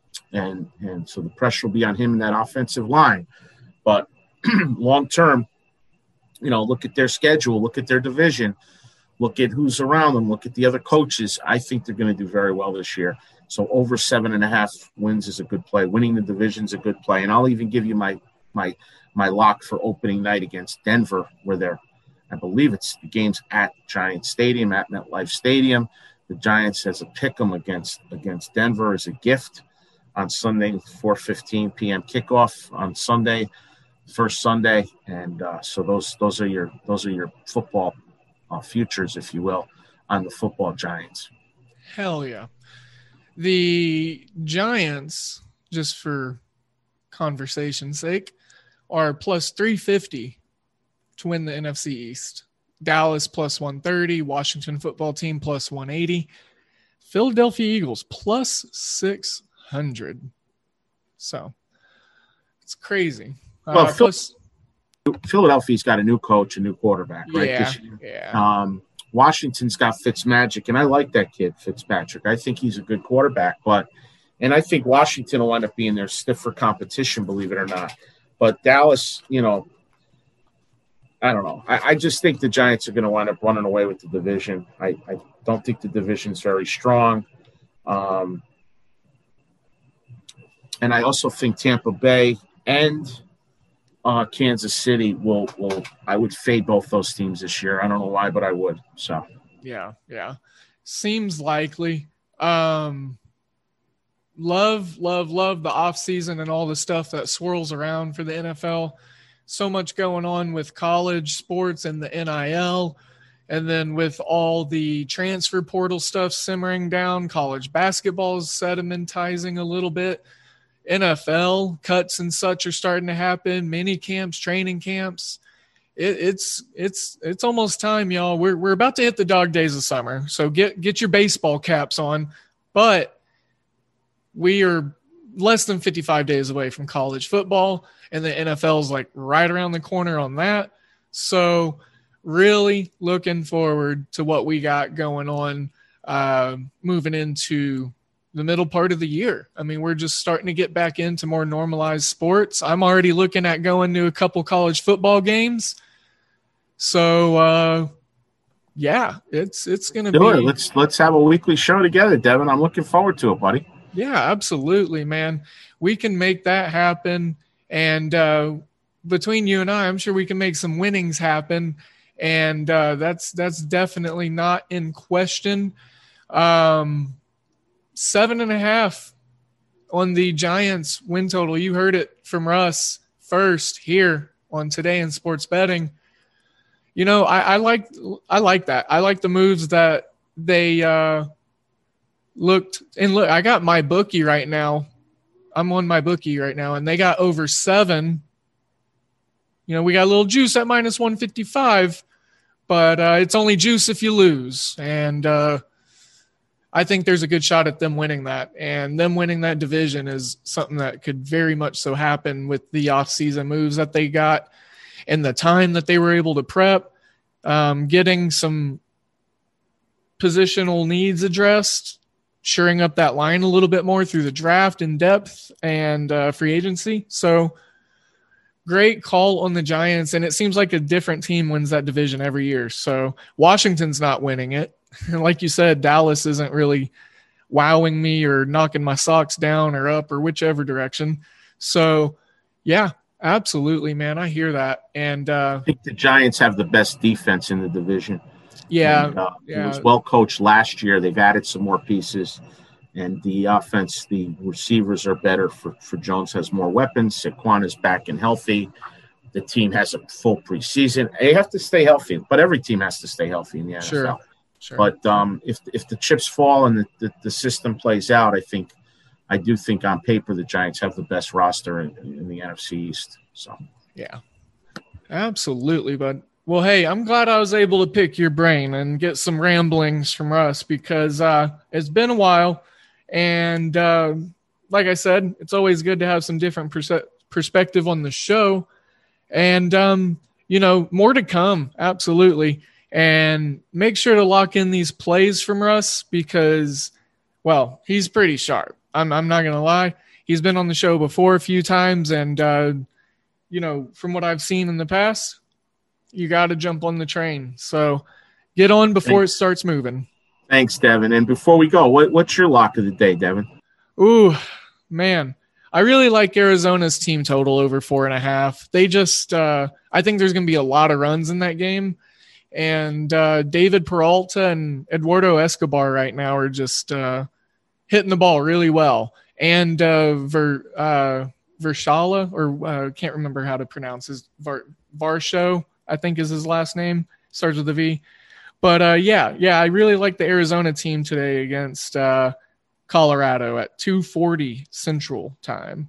And and so the pressure will be on him in that offensive line. But long-term, you know, look at their schedule, look at their division, look at who's around them, look at the other coaches. I think they're going to do very well this year. So over seven and a half wins is a good play. Winning the division is a good play. And I'll even give you my my my lock for opening night against Denver, where they're, I believe it's the game's at Giants Stadium, at MetLife Stadium. The Giants has a pick 'em against against Denver as a gift on Sunday, four fifteen p.m. kickoff on Sunday, first Sunday, and uh, so those those are your those are your football uh, futures, if you will, on the football giants. Hell yeah! The Giants, just for conversation's sake, are plus three fifty to win the N F C East. Dallas plus one thirty, Washington football team plus one eighty, Philadelphia Eagles plus six hundred. So it's crazy. Well, uh, Phil- plus, Philadelphia's got a new coach, a new quarterback, right? Yeah, this year. yeah. Um, Washington's got Fitzmagic, and I like that kid, Fitzpatrick. I think he's a good quarterback, but and I think Washington will end up being their stiffer competition, believe it or not. But Dallas, you know, I don't know. I, I just think the Giants are going to wind up running away with the division. I, I don't think the division's very strong. Um, and I also think Tampa Bay and uh, Kansas City will, will – I would fade both those teams this year. I don't know why, but I would. So Yeah, yeah. Seems likely. Um, love, love, love the offseason and all the stuff that swirls around for the N F L. So much going on with college sports and the N I L, and then with all the transfer portal stuff simmering down, college basketball is sedimentizing a little bit. N F L cuts and such are starting to happen, mini camps, training camps. It, it's it's it's almost time, y'all. We're we're about to hit the dog days of summer, so get get your baseball caps on. But we are less than fifty-five days away from college football, and the N F L is like right around the corner on that. So really looking forward to what we got going on uh, moving into the middle part of the year. I mean, we're just starting to get back into more normalized sports. I'm already looking at going to a couple college football games. So uh, yeah, it's it's going to Do be. it. Let's let's have a weekly show together, Devin. I'm looking forward to it, buddy. Yeah, absolutely, man. We can make that happen. And uh, between you and I, I'm sure we can make some winnings happen. And uh, that's that's definitely not in question. Um, seven and a half on the Giants win total. You heard it from Russ first here on Today in Sports Betting. You know, I, I like I like that. I like the moves that they uh, looked. And look, I got my bookie right now. I'm on my bookie right now, and they got over seven. You know, we got a little juice at minus one fifty-five, but uh, it's only juice if you lose. And uh, I think there's a good shot at them winning that. And them winning that division is something that could very much so happen with the offseason moves that they got and the time that they were able to prep, um, getting some positional needs addressed, shoring up that line a little bit more through the draft in depth and uh, free agency. So great call on the Giants. And it seems like a different team wins that division every year. So Washington's not winning it. And like you said, Dallas isn't really wowing me or knocking my socks down or up or whichever direction. So yeah, absolutely, man. I hear that. And uh, I think the Giants have the best defense in the division. Yeah, and, uh, yeah. It was well coached last year. They've added some more pieces, and the offense, the receivers are better for, for Jones has more weapons. Saquon is back and healthy. The team has a full preseason. They have to stay healthy, but every team has to stay healthy in the N F L. Sure, sure. But um, if if the chips fall and the, the, the system plays out, I think I do think on paper the Giants have the best roster in, in the N F C East. So yeah, absolutely, bud. Well, hey, I'm glad I was able to pick your brain and get some ramblings from Russ because uh, it's been a while. And uh, like I said, it's always good to have some different perse- perspective on the show. And, um, you know, more to come. Absolutely. And make sure to lock in these plays from Russ because, well, he's pretty sharp. I'm, I'm not going to lie. He's been on the show before a few times. And, uh, you know, from what I've seen in the past, you got to jump on the train. So get on before Thanks. It starts moving. Thanks, Devin. And before we go, what, what's your lock of the day, Devin? Ooh, man. I really like Arizona's team total over four and a half. They just uh, – I think there's going to be a lot of runs in that game. And uh, David Peralta and Eduardo Escobar right now are just uh, hitting the ball really well. And uh, Ver, uh, Vershala, or I uh, can't remember how to pronounce his Var, Varsho, I think is his last name, starts with a V. But uh, yeah, yeah, I really like the Arizona team today against uh, Colorado at two forty Central Time.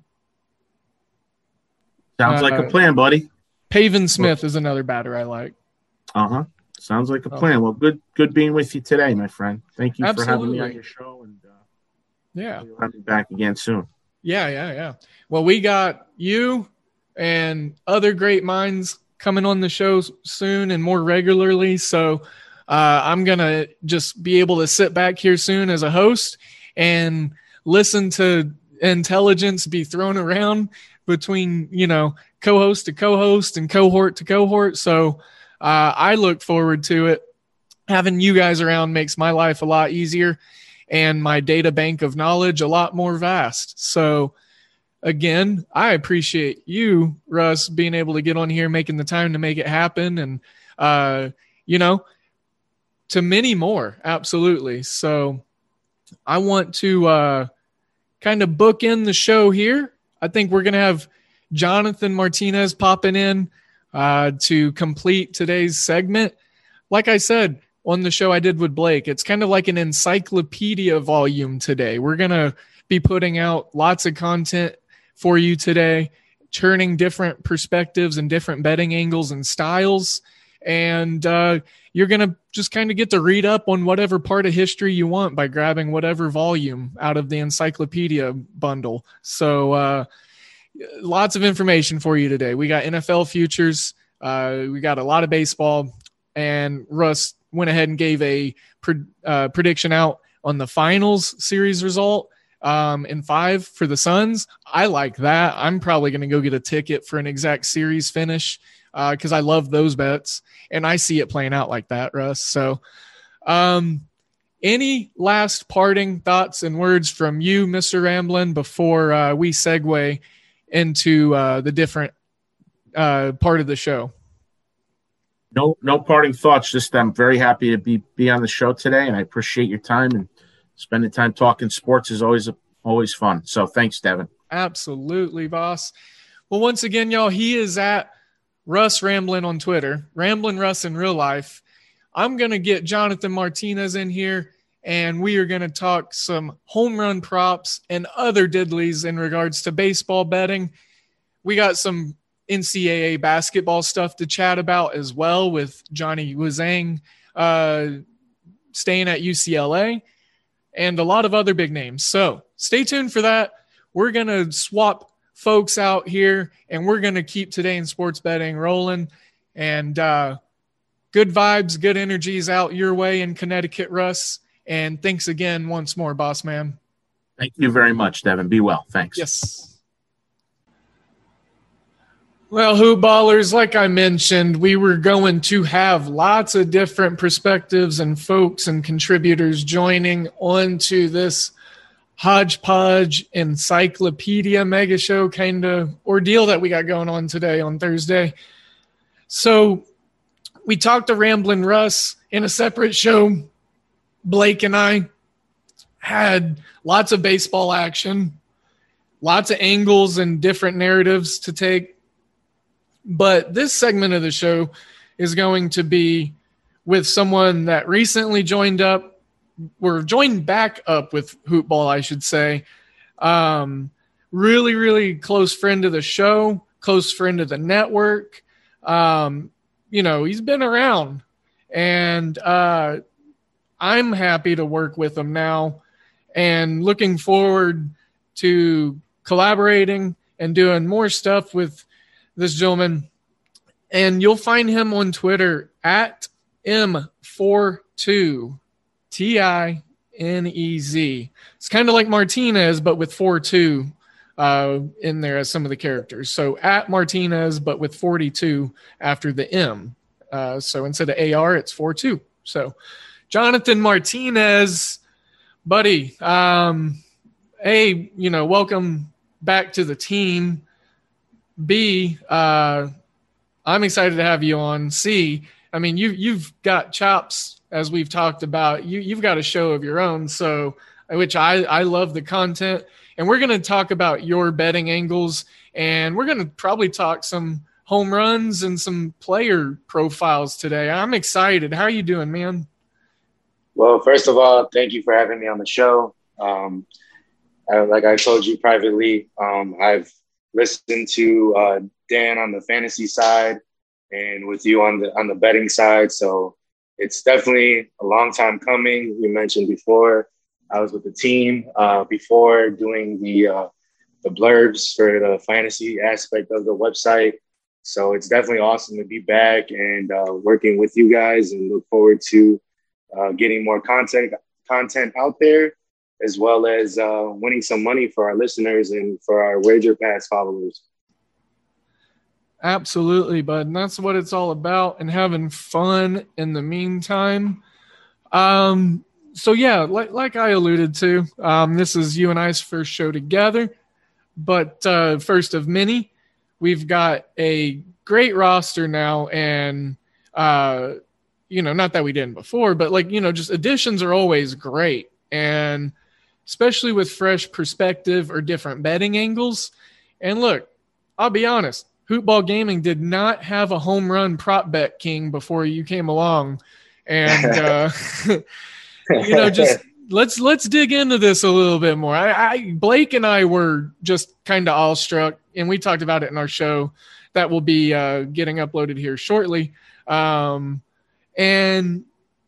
Sounds uh, like a plan, buddy. Pavin Smith is another batter I like. Uh-huh. Sounds like a plan. Well, good good being with you today, my friend. Thank you Absolutely. for having me on your show. And uh, yeah, you'll have me back again soon. Yeah, yeah, yeah. Well, we got you and other great minds coming on the show soon and more regularly. So uh, I'm going to just be able to sit back here soon as a host and listen to intelligence be thrown around between, you know, co-host to co-host and cohort to cohort. So uh, I look forward to it. Having you guys around makes my life a lot easier and my data bank of knowledge a lot more vast. So again, I appreciate you, Russ, being able to get on here, making the time to make it happen. And, uh, you know, to many more. Absolutely. So I want to uh, kind of bookend the show here. I think we're going to have Jonathan Martinez popping in uh, to complete today's segment. Like I said, on the show I did with Blake, it's kind of like an encyclopedia volume today. We're going to be putting out lots of content for you today, churning different perspectives and different betting angles and styles. And uh, you're going to just kind of get to read up on whatever part of history you want by grabbing whatever volume out of the encyclopedia bundle. So uh, lots of information for you today. We got N F L futures. Uh, we got a lot of baseball. And Russ went ahead and gave a pre- uh, prediction out on the finals series result. Um, in five for the Suns. I like that. I'm probably going to go get a ticket for an exact series finish because uh, I love those bets, and I see it playing out like that, Russ. So um, any last parting thoughts and words from you, Mister Ramblin', before uh, we segue into uh, the different uh, part of the show? No, no parting thoughts. Just I'm very happy to be be on the show today, and I appreciate your time, and spending time talking sports is always always fun. So thanks, Devin. Absolutely, boss. Well, once again, y'all, he is at Russ Ramblin' on Twitter, Ramblin' Russ in real life. I'm going to get Jonathan Martinez in here, and we are going to talk some home run props and other diddlies in regards to baseball betting. We got some N C double A basketball stuff to chat about as well, with Johnny Wuzang uh, staying at U C L A and a lot of other big names. So stay tuned for that. We're going to swap folks out here, and we're going to keep Today in Sports Betting rolling. And uh, good vibes, good energies out your way in Connecticut, Russ. And thanks again once more, boss man. Thank you very much, Devin. Be well. Thanks. Yes. Well, Hoop Ballers, like I mentioned, we were going to have lots of different perspectives and folks and contributors joining onto this hodgepodge encyclopedia mega show kind of ordeal that we got going on today on Thursday. So we talked to Ramblin' Russ in a separate show. Blake and I had lots of baseball action, lots of angles and different narratives to take. But this segment of the show is going to be with someone that recently joined up. We're joined back up with Hoopball, I should say. Um, really, really close friend of the show, close friend of the network. Um, you know, he's been around. And uh, I'm happy to work with him now and looking forward to collaborating and doing more stuff with this gentleman. And you'll find him on Twitter at M forty-two, T I N E Z. It's kind of like Martinez, but with forty-two uh, in there as some of the characters. So at Martinez, but with forty-two after the M. Uh, so instead of A R, it's forty-two. So Jonathan Martinez, buddy, um, A, you know, welcome back to the team. B, uh, I'm excited to have you on. C, I mean, you, you've got chops, as we've talked about. You, you've got a show of your own, so which I, I love the content. And we're going to talk about your betting angles, and we're going to probably talk some home runs and some player profiles today. I'm excited. How are you doing, man? Well, first of all, thank you for having me on the show. Um, I, like I told you privately, um, I've listened to uh, Dan on the fantasy side and with you on the on the betting side. So it's definitely a long time coming. You mentioned before, I was with the team uh, before doing the uh, the blurbs for the fantasy aspect of the website. So it's definitely awesome to be back and uh, working with you guys, and look forward to uh, getting more content content out there, as well as uh, winning some money for our listeners and for our Wager Pass followers. Absolutely, bud. And that's what it's all about, and having fun in the meantime. Um, so, yeah, like, like I alluded to, um, this is you and I's first show together, but uh, first of many. We've got a great roster now, and, uh, you know, not that we didn't before, but, like, you know, just additions are always great. And especially with fresh perspective or different betting angles. And look, I'll be honest, Hoopball Gaming did not have a home run prop bet king before you came along. And, uh, you know, just let's let's dig into this a little bit more. I, I Blake and I were just kind of awestruck, and we talked about it in our show that will be uh, getting uploaded here shortly. Um, and,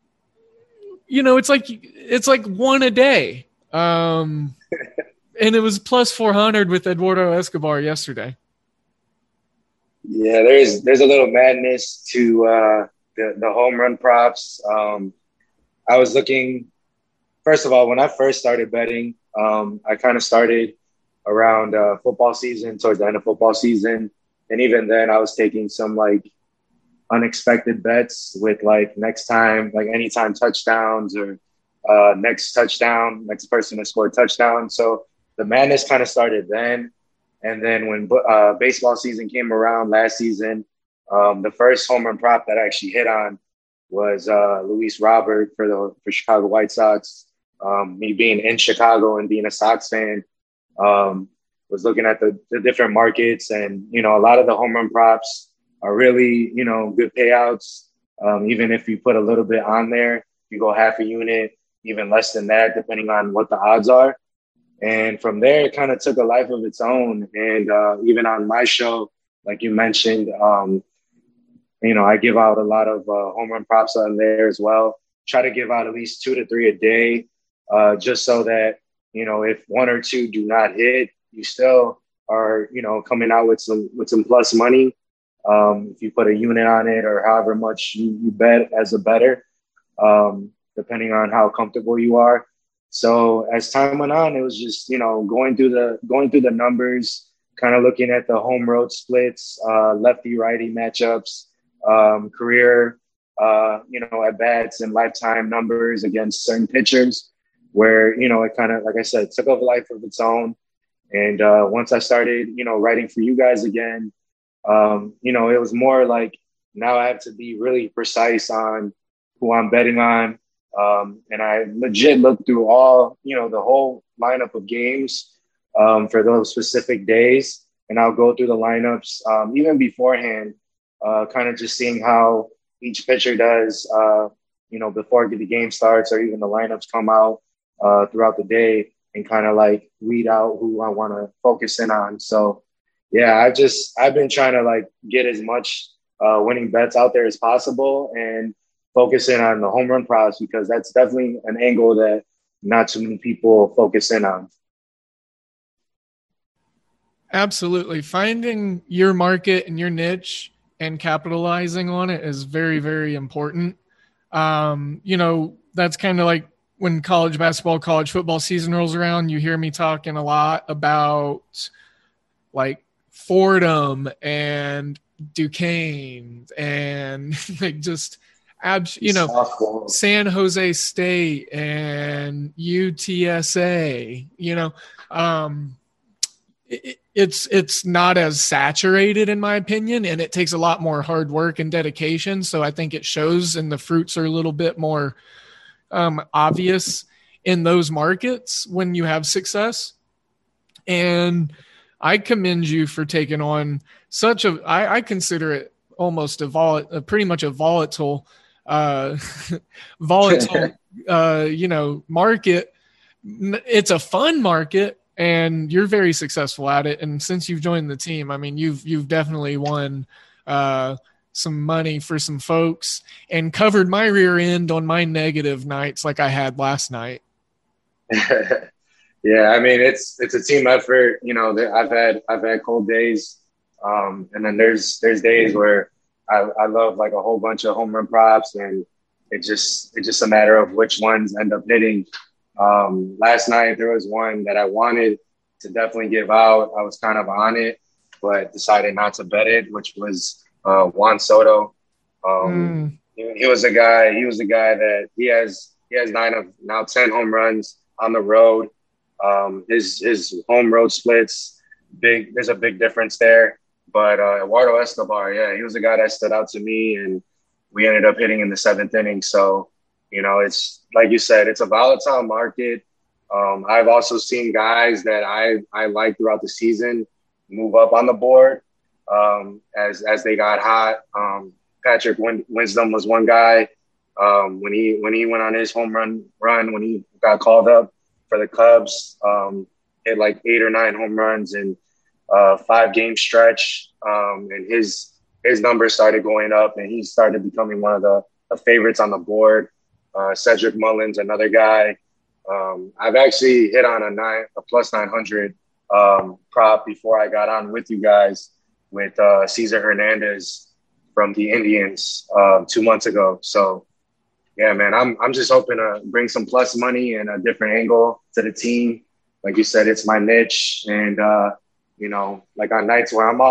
you know, it's like it's like one a day. Um, and it was plus four hundred with Eduardo Escobar yesterday. Yeah, there's there's a little madness to uh, the, the home run props. Um, I was looking, first of all, when I first started betting, um, I kind of started around uh, football season, towards the end of football season. and even then, I was taking some like unexpected bets with like next time, like anytime touchdowns or uh, next touchdown, next person to score a touchdown. So the madness kind of started then. And then when uh, baseball season came around last season, um, the first home run prop that I actually hit on was uh, Luis Robert for the for Chicago White Sox. Um, me being in Chicago and being a Sox fan, um, was looking at the, the different markets, and you know, a lot of the home run props are really, you know, good payouts. Um, even if you put a little bit on there, you go half a unit, even less than that, depending on what the odds are. And from there, it kind of took a life of its own. And uh, even on my show, like you mentioned, um, you know, I give out a lot of uh, home run props on there as well. Try to give out at least two to three a day, uh, just so that, you know, if one or two do not hit, you still are, you know, coming out with some with some plus money. Um, if you put a unit on it or however much you, you bet as a bettor, um, depending on how comfortable you are. So as time went on, it was just, you know, going through the going through the numbers, kind of looking at the home road splits, uh, lefty righty matchups, um, career, uh, you know, at bats and lifetime numbers against certain pitchers, where, you know, it kind of, like I said, took up a life of its own. And uh, once I started, you know, writing for you guys again, Um, you know, it was more like now I have to be really precise on who I'm betting on. Um, and I legit looked through all, you know, the whole lineup of games um, for those specific days. And I'll go through the lineups um, even beforehand, uh, kind of just seeing how each pitcher does, uh, you know, before the game starts, or even the lineups come out uh, throughout the day, and kind of like weed out who I want to focus in on. So, yeah, I just I've been trying to like get as much uh, winning bets out there as possible and focus in on the home run props, because that's definitely an angle that not too many people focus in on. Absolutely. Finding your market and your niche and capitalizing on it is very, very important. Um, you know, that's kind of like when college basketball, college football season rolls around, you hear me talking a lot about like Fordham and Duquesne and like just abs- you know Softball. San Jose State and U T S A, you know, um, it, it's it's not as saturated in my opinion, and it takes a lot more hard work and dedication. So I think it shows, and the fruits are a little bit more um, obvious in those markets when you have success. And I commend you for taking on such a, I, I consider it almost a vol, a pretty much a volatile, uh, volatile, uh, you know, market. It's a fun market, and you're very successful at it. And since you've joined the team, I mean, you've, you've definitely won, uh, some money for some folks and covered my rear end on my negative nights like I had last night. Yeah, I mean, it's it's a team effort. You know, I've had I've had cold days, um, and then there's there's days where I, I love like a whole bunch of home run props, and it just it's just a matter of which ones end up hitting. Um, last night there was one that I wanted to definitely give out. I was kind of on it, but decided not to bet it, which was uh, Juan Soto. Um, mm. he, he was a guy. He was a guy that he has he has nine of now ten home runs on the road. Um, his his home road splits, big. There's a big difference there. But uh, Eduardo Escobar, yeah, he was a guy that stood out to me, and we ended up hitting in the seventh inning. So, you know, it's like you said, it's a volatile market. Um, I've also seen guys that I I like throughout the season move up on the board um, as as they got hot. Um, Patrick Win- Wisdom was one guy um, when he when he went on his home run run when he got called up for the Cubs, um, hit like eight or nine home runs in a five game stretch. Um, and his, his numbers started going up, and he started becoming one of the, the favorites on the board. Uh, Cedric Mullins, another guy. Um, I've actually hit on a nine, a plus nine hundred um, prop before I got on with you guys with uh, Cesar Hernandez from the Indians uh, two months ago. So, yeah, man, I'm I'm just hoping to bring some plus money and a different angle to the team. Like you said, it's my niche. And, uh, you know, like on nights where I'm off,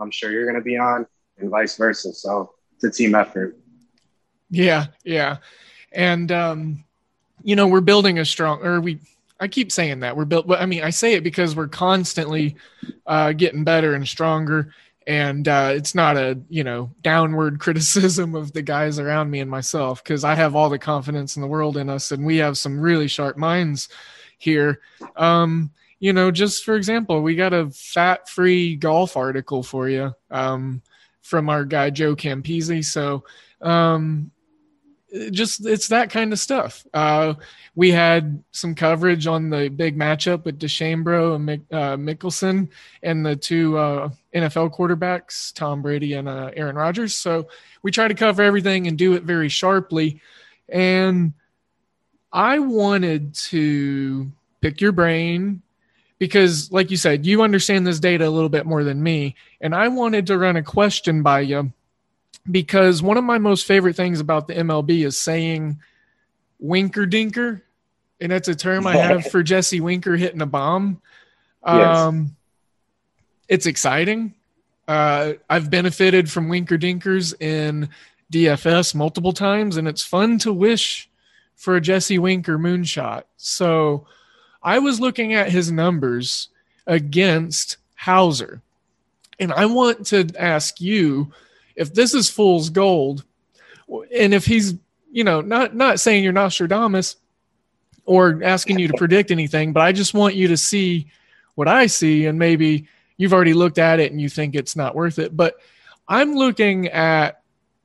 I'm sure you're going to be on, and vice versa. So it's a team effort. Yeah, yeah. And, um, you know, we're building a strong – or we – I keep saying that. We're built – I mean, I say it because we're constantly uh, getting better and stronger. And uh, it's not a, you know, downward criticism of the guys around me and myself, because I have all the confidence in the world in us, and we have some really sharp minds here. Um, you know, just for example, we got a fat-free golf article for you um, from our guy Joe Campese. So um, just it's that kind of stuff. Uh, we had some coverage on the big matchup with DeChambro and Mick, uh, Mickelson and the two uh, N F L quarterbacks, Tom Brady and uh, Aaron Rodgers. So we try to cover everything and do it very sharply. And I wanted to pick your brain because, like you said, you understand this data a little bit more than me. And I wanted to run a question by you, because one of my most favorite things about the M L B is saying Winker Dinker. And that's a term I have for Jesse Winker hitting a bomb. Um, yes. It's exciting. Uh, I've benefited from Winker Dinkers in D F S multiple times, and it's fun to wish for a Jesse Winker moonshot. So I was looking at his numbers against Hauser, and I want to ask you, if this is fool's gold, and if he's, you know, not not saying you're Nostradamus or asking you to predict anything, but I just want you to see what I see, and maybe you've already looked at it and you think it's not worth it. But I'm looking at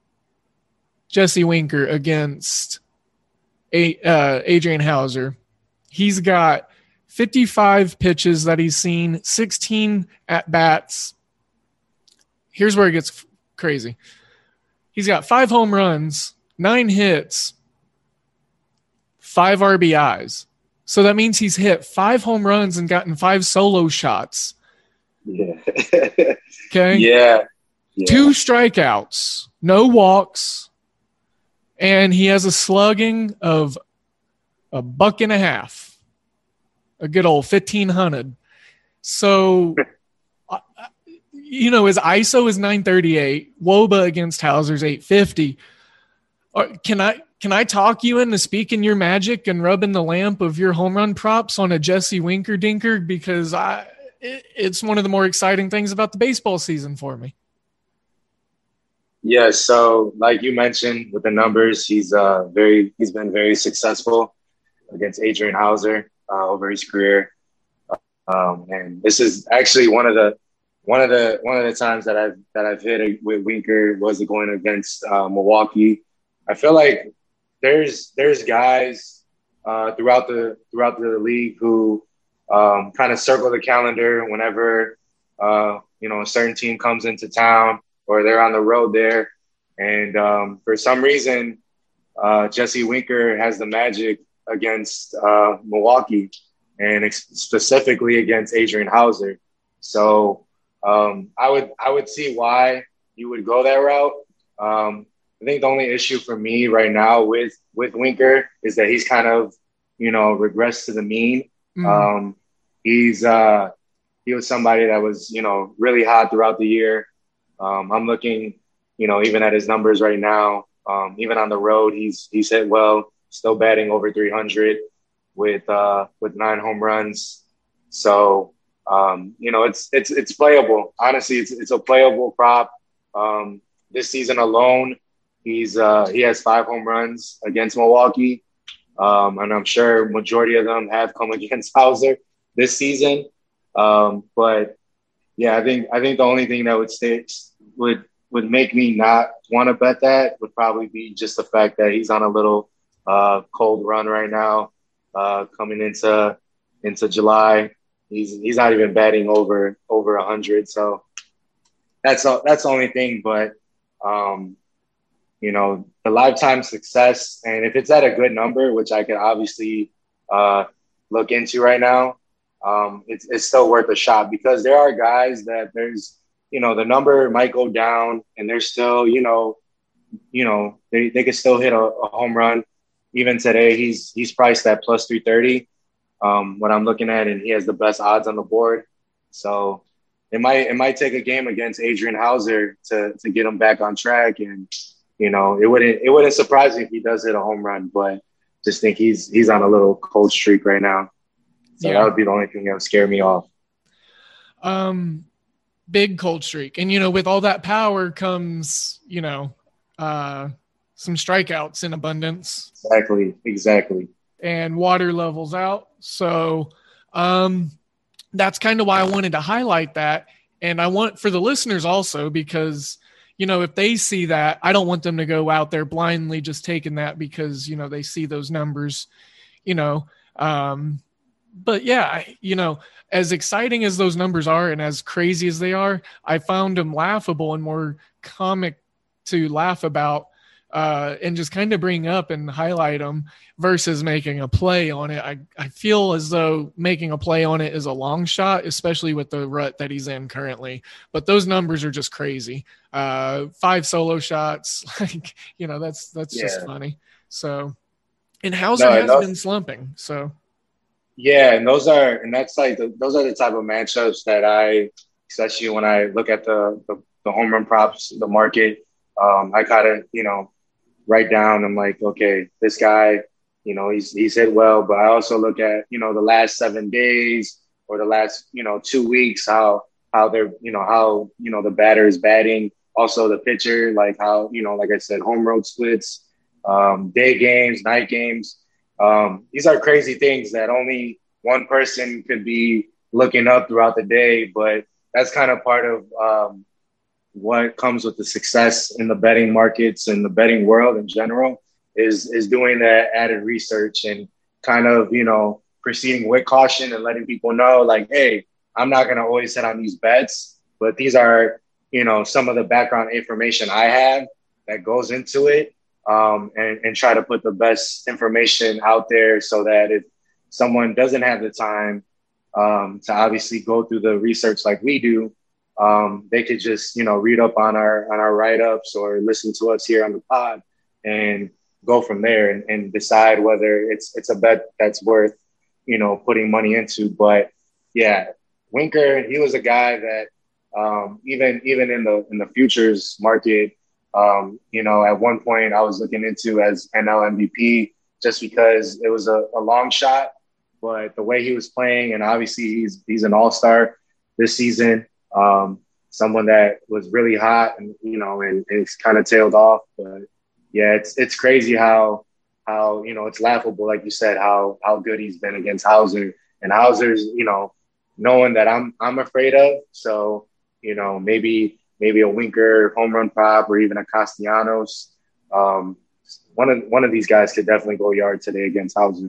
Jesse Winker against a, uh, Adrian Hauser. He's got fifty-five pitches that he's seen, sixteen at-bats. Here's where it gets crazy. He's got five home runs, nine hits, five R B Is. So that means he's hit five home runs and gotten five solo shots. Yeah. Okay. Yeah. yeah. Two strikeouts, no walks, and he has a slugging of a buck and a half, a good old fifteen hundred. So, uh, you know, his I S O is nine thirty-eight. Woba against Hauser's eight fifty. Uh, can I can I talk you into speaking your magic and rubbing the lamp of your home run props on a Jesse Winker Dinker? Because I, it, it's one of the more exciting things about the baseball season for me. Yeah, so like you mentioned with the numbers, he's uh very he's been very successful against Adrian Hauser uh, over his career, um, and this is actually one of the one of the one of the times that I've that I've hit with Winker was going against uh, Milwaukee. I feel like there's there's guys uh, throughout the throughout the league who um, kind of circle the calendar whenever uh, you know a certain team comes into town or they're on the road there, and um, for some reason, uh, Jesse Winker has the magic against uh, Milwaukee, and ex- specifically against Adrian Hauser. So um, I would I would see why you would go that route. Um, I think the only issue for me right now with with Winker is that he's kind of you know regressed to the mean. Mm. Um, he's uh, he was somebody that was you know really hot throughout the year. Um, I'm looking, you know, even at his numbers right now. Um, even on the road, he's he's hit well. Still batting over three hundred with uh, with nine home runs. So um, you know, it's it's it's playable. Honestly, it's it's a playable prop. Um, this season alone, he's uh, he has five home runs against Milwaukee, um, and I'm sure majority of them have come against Hauser this season. Um, but yeah, I think I think the only thing that would stay would would make me not want to bet that would probably be just the fact that he's on a little uh, cold run right now, uh, coming into into July. He's he's not even batting over over a hundred, so that's all, that's the only thing. But um, you know, the lifetime success, and if it's at a good number, which I could obviously uh, look into right now. Um, it's, it's still worth a shot because there are guys that there's, you know, the number might go down and they're still, you know, you know, they, they could still hit a, a home run. Even today, he's, he's priced at plus three thirty, um, what I'm looking at, and he has the best odds on the board. So it might it might take a game against Adrian Hauser to to get him back on track. And you know, it wouldn't it wouldn't surprise me if he does hit a home run, but just think he's he's on a little cold streak right now. So yeah. That would be the only thing that would scare me off. Um, big cold streak, and you know, with all that power comes, you know, uh, some strikeouts in abundance. Exactly, exactly. And water levels out. So, um, that's kind of why I wanted to highlight that. And I want for the listeners also, because, you know, if they see that, I don't want them to go out there blindly just taking that because, you know, they see those numbers, you know. Um, but yeah, you know, as exciting as those numbers are and as crazy as they are, I found them laughable and more comic to laugh about uh, and just kind of bring up and highlight them versus making a play on it. I, I feel as though making a play on it is a long shot, especially with the rut that he's in currently. But those numbers are just crazy. Uh, five solo shots, like, you know, that's that's yeah. just funny. So, and Hauser no, has those, been slumping. So, yeah, and those are, and that's like, the, those are the type of matchups that I, especially when I look at the the, the home run props, the market, um, I kind of, you know, write down, I'm like, okay, this guy, you know, he's he's hit well, but I also look at, you know, the last seven days or the last, you know, two weeks, how how they're, you know, how, you know, the batter is batting, also the pitcher, like how, you know, like I said, home road splits, um, day games, night games. Um, these are crazy things that only one person could be looking up throughout the day, but that's kind of part of um, what comes with the success in the betting markets and the betting world in general is, is doing that added research and kind of, you know, proceeding with caution and letting people know like, hey, I'm not going to always hit on these bets, but these are, you know, some of the background information I have that goes into it, um, and, and try to put the best information out there so that if someone doesn't have the time um, to obviously go through the research like we do, Um, they could just, you know, read up on our on our write-ups or listen to us here on the pod and go from there and, and decide whether it's it's a bet that's worth, you know, putting money into. But yeah, Winker, he was a guy that um, even even in the in the futures market, um, you know, at one point I was looking into as N L M V P just because it was a, a long shot, but the way he was playing, and obviously he's he's an all-star this season. Um, someone that was really hot and, you know, and, and it's kind of tailed off, but yeah, it's, it's crazy how, how, you know, it's laughable. Like you said, how, how good he's been against Hauser, and Hauser's, you know, knowing that I'm, I'm afraid of. So, you know, maybe, maybe a Winker home run prop or even a Castellanos. Um, one of, one of these guys could definitely go yard today against Hauser.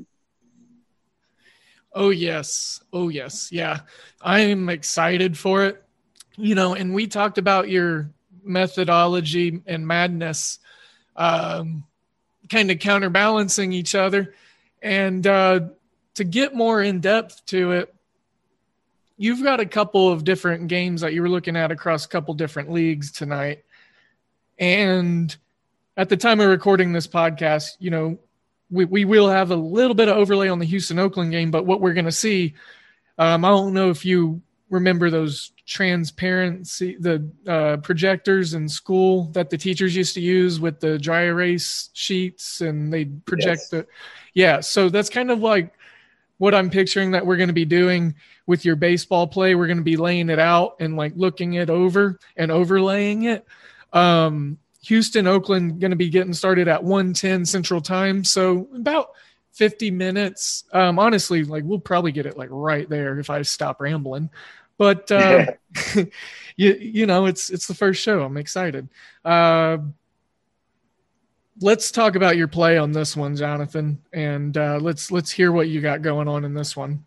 Oh yes. Oh yes. Yeah. I'm excited for it. You know, and we talked about your methodology and madness, um, kind of counterbalancing each other. And uh, to get more in depth to it, you've got a couple of different games that you were looking at across a couple different leagues tonight. And at the time of recording this podcast, you know, we, we will have a little bit of overlay on the Houston-Oakland game, but what we're going to see, um, I don't know if you remember those transparency, the uh, projectors in school that the teachers used to use with the dry erase sheets, and they project yes. the, yeah. So that's kind of like what I'm picturing that we're going to be doing with your baseball play. We're going to be laying it out and like looking it over and overlaying it. Um, Houston, Oakland going to be getting started at one ten Central Time. So about fifty minutes. Um, honestly, like we'll probably get it like right there if I stop rambling. But uh, yeah. you you know, it's it's the first show. I'm excited. Uh, let's talk about your play on this one, Jonathan, and uh, let's let's hear what you got going on in this one.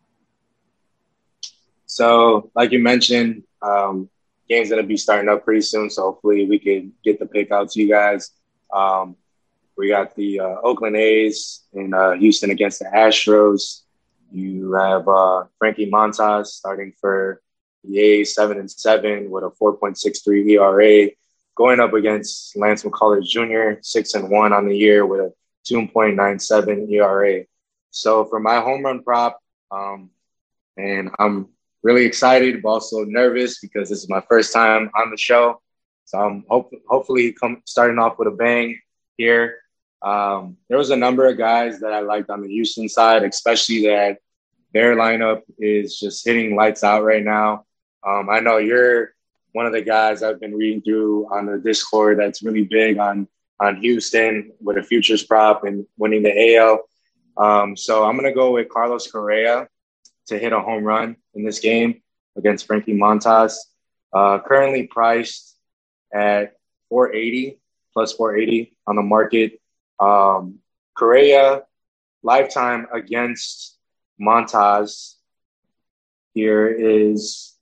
So, like you mentioned, um, game's gonna be starting up pretty soon. So hopefully we can get the pick out to you guys. Um, we got the uh, Oakland A's in uh, Houston against the Astros. You have uh, Frankie Montas starting for the A's, seven and seven with a four point six three E R A, going up against Lance McCullers Junior, six and one on the year with a two point nine seven E R A. So for my home run prop, um, and I'm really excited, but also nervous because this is my first time on the show. So I'm hope, hopefully come starting off with a bang here. Um, there was a number of guys that I liked on the Houston side, especially that their lineup is just hitting lights out right now. Um, I know you're one of the guys I've been reading through on the Discord that's really big on, on Houston with a futures prop and winning the A L. Um, so I'm going to go with Carlos Correa to hit a home run in this game against Frankie Montas. Uh, currently priced at four eighty, plus four eighty on the market. Um, Correa, lifetime against Montas here is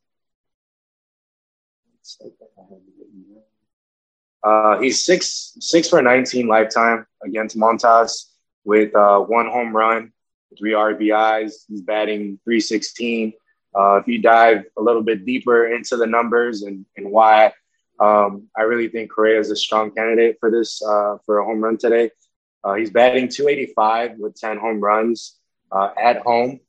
uh, he's six six for nineteen lifetime against Montas with uh, one home run, three R B Is. He's batting three sixteen. Uh, if you dive a little bit deeper into the numbers and, and why um, I really think Correa is a strong candidate for this uh, for a home run today. Uh, he's batting two eighty-five with ten home runs uh, at home.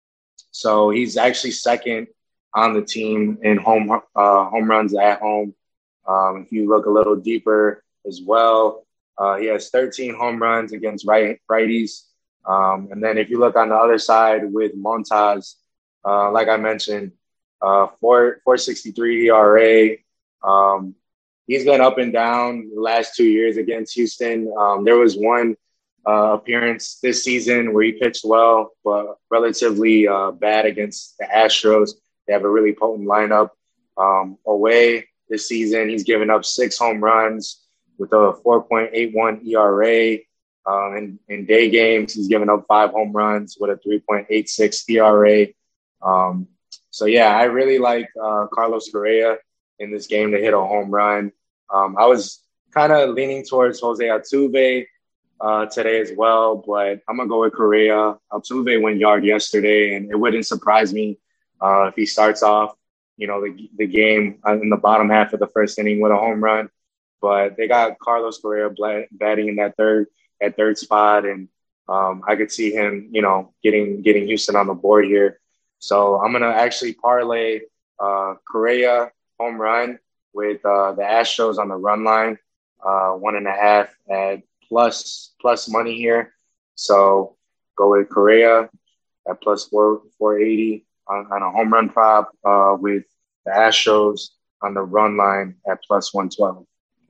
So he's actually second on the team in home uh, home runs at home. Um, if you look a little deeper as well, uh, he has thirteen home runs against right righties. Um, and then if you look on the other side with Montas, uh, like I mentioned, uh, four sixty-three E R A. Um, he's been up and down the last two years against Houston. Um, there was one uh, appearance this season where he pitched well, but relatively uh, bad against the Astros. They have a really potent lineup. Um, away this season, he's given up six home runs with a four point eight one E R A. Um, in, in day games, he's given up five home runs with a three point eight six E R A. Um, so, yeah, I really like uh, Carlos Correa in this game to hit a home run. Um, I was kind of leaning towards Jose Altuve uh, today as well, but I'm going to go with Correa. Altuve went yard yesterday, and it wouldn't surprise me uh, if he starts off, you know, the, the game in the bottom half of the first inning with a home run. But they got Carlos Correa batting in that third at third spot, and um, I could see him, you know, getting getting Houston on the board here. So I'm going to actually parlay uh, Correa home run with uh, the Astros on the run line, uh, one and a half at plus plus money here. So go with Correa at plus four four eighty on, on a home run prop uh, with the Astros on the run line at plus one twelve.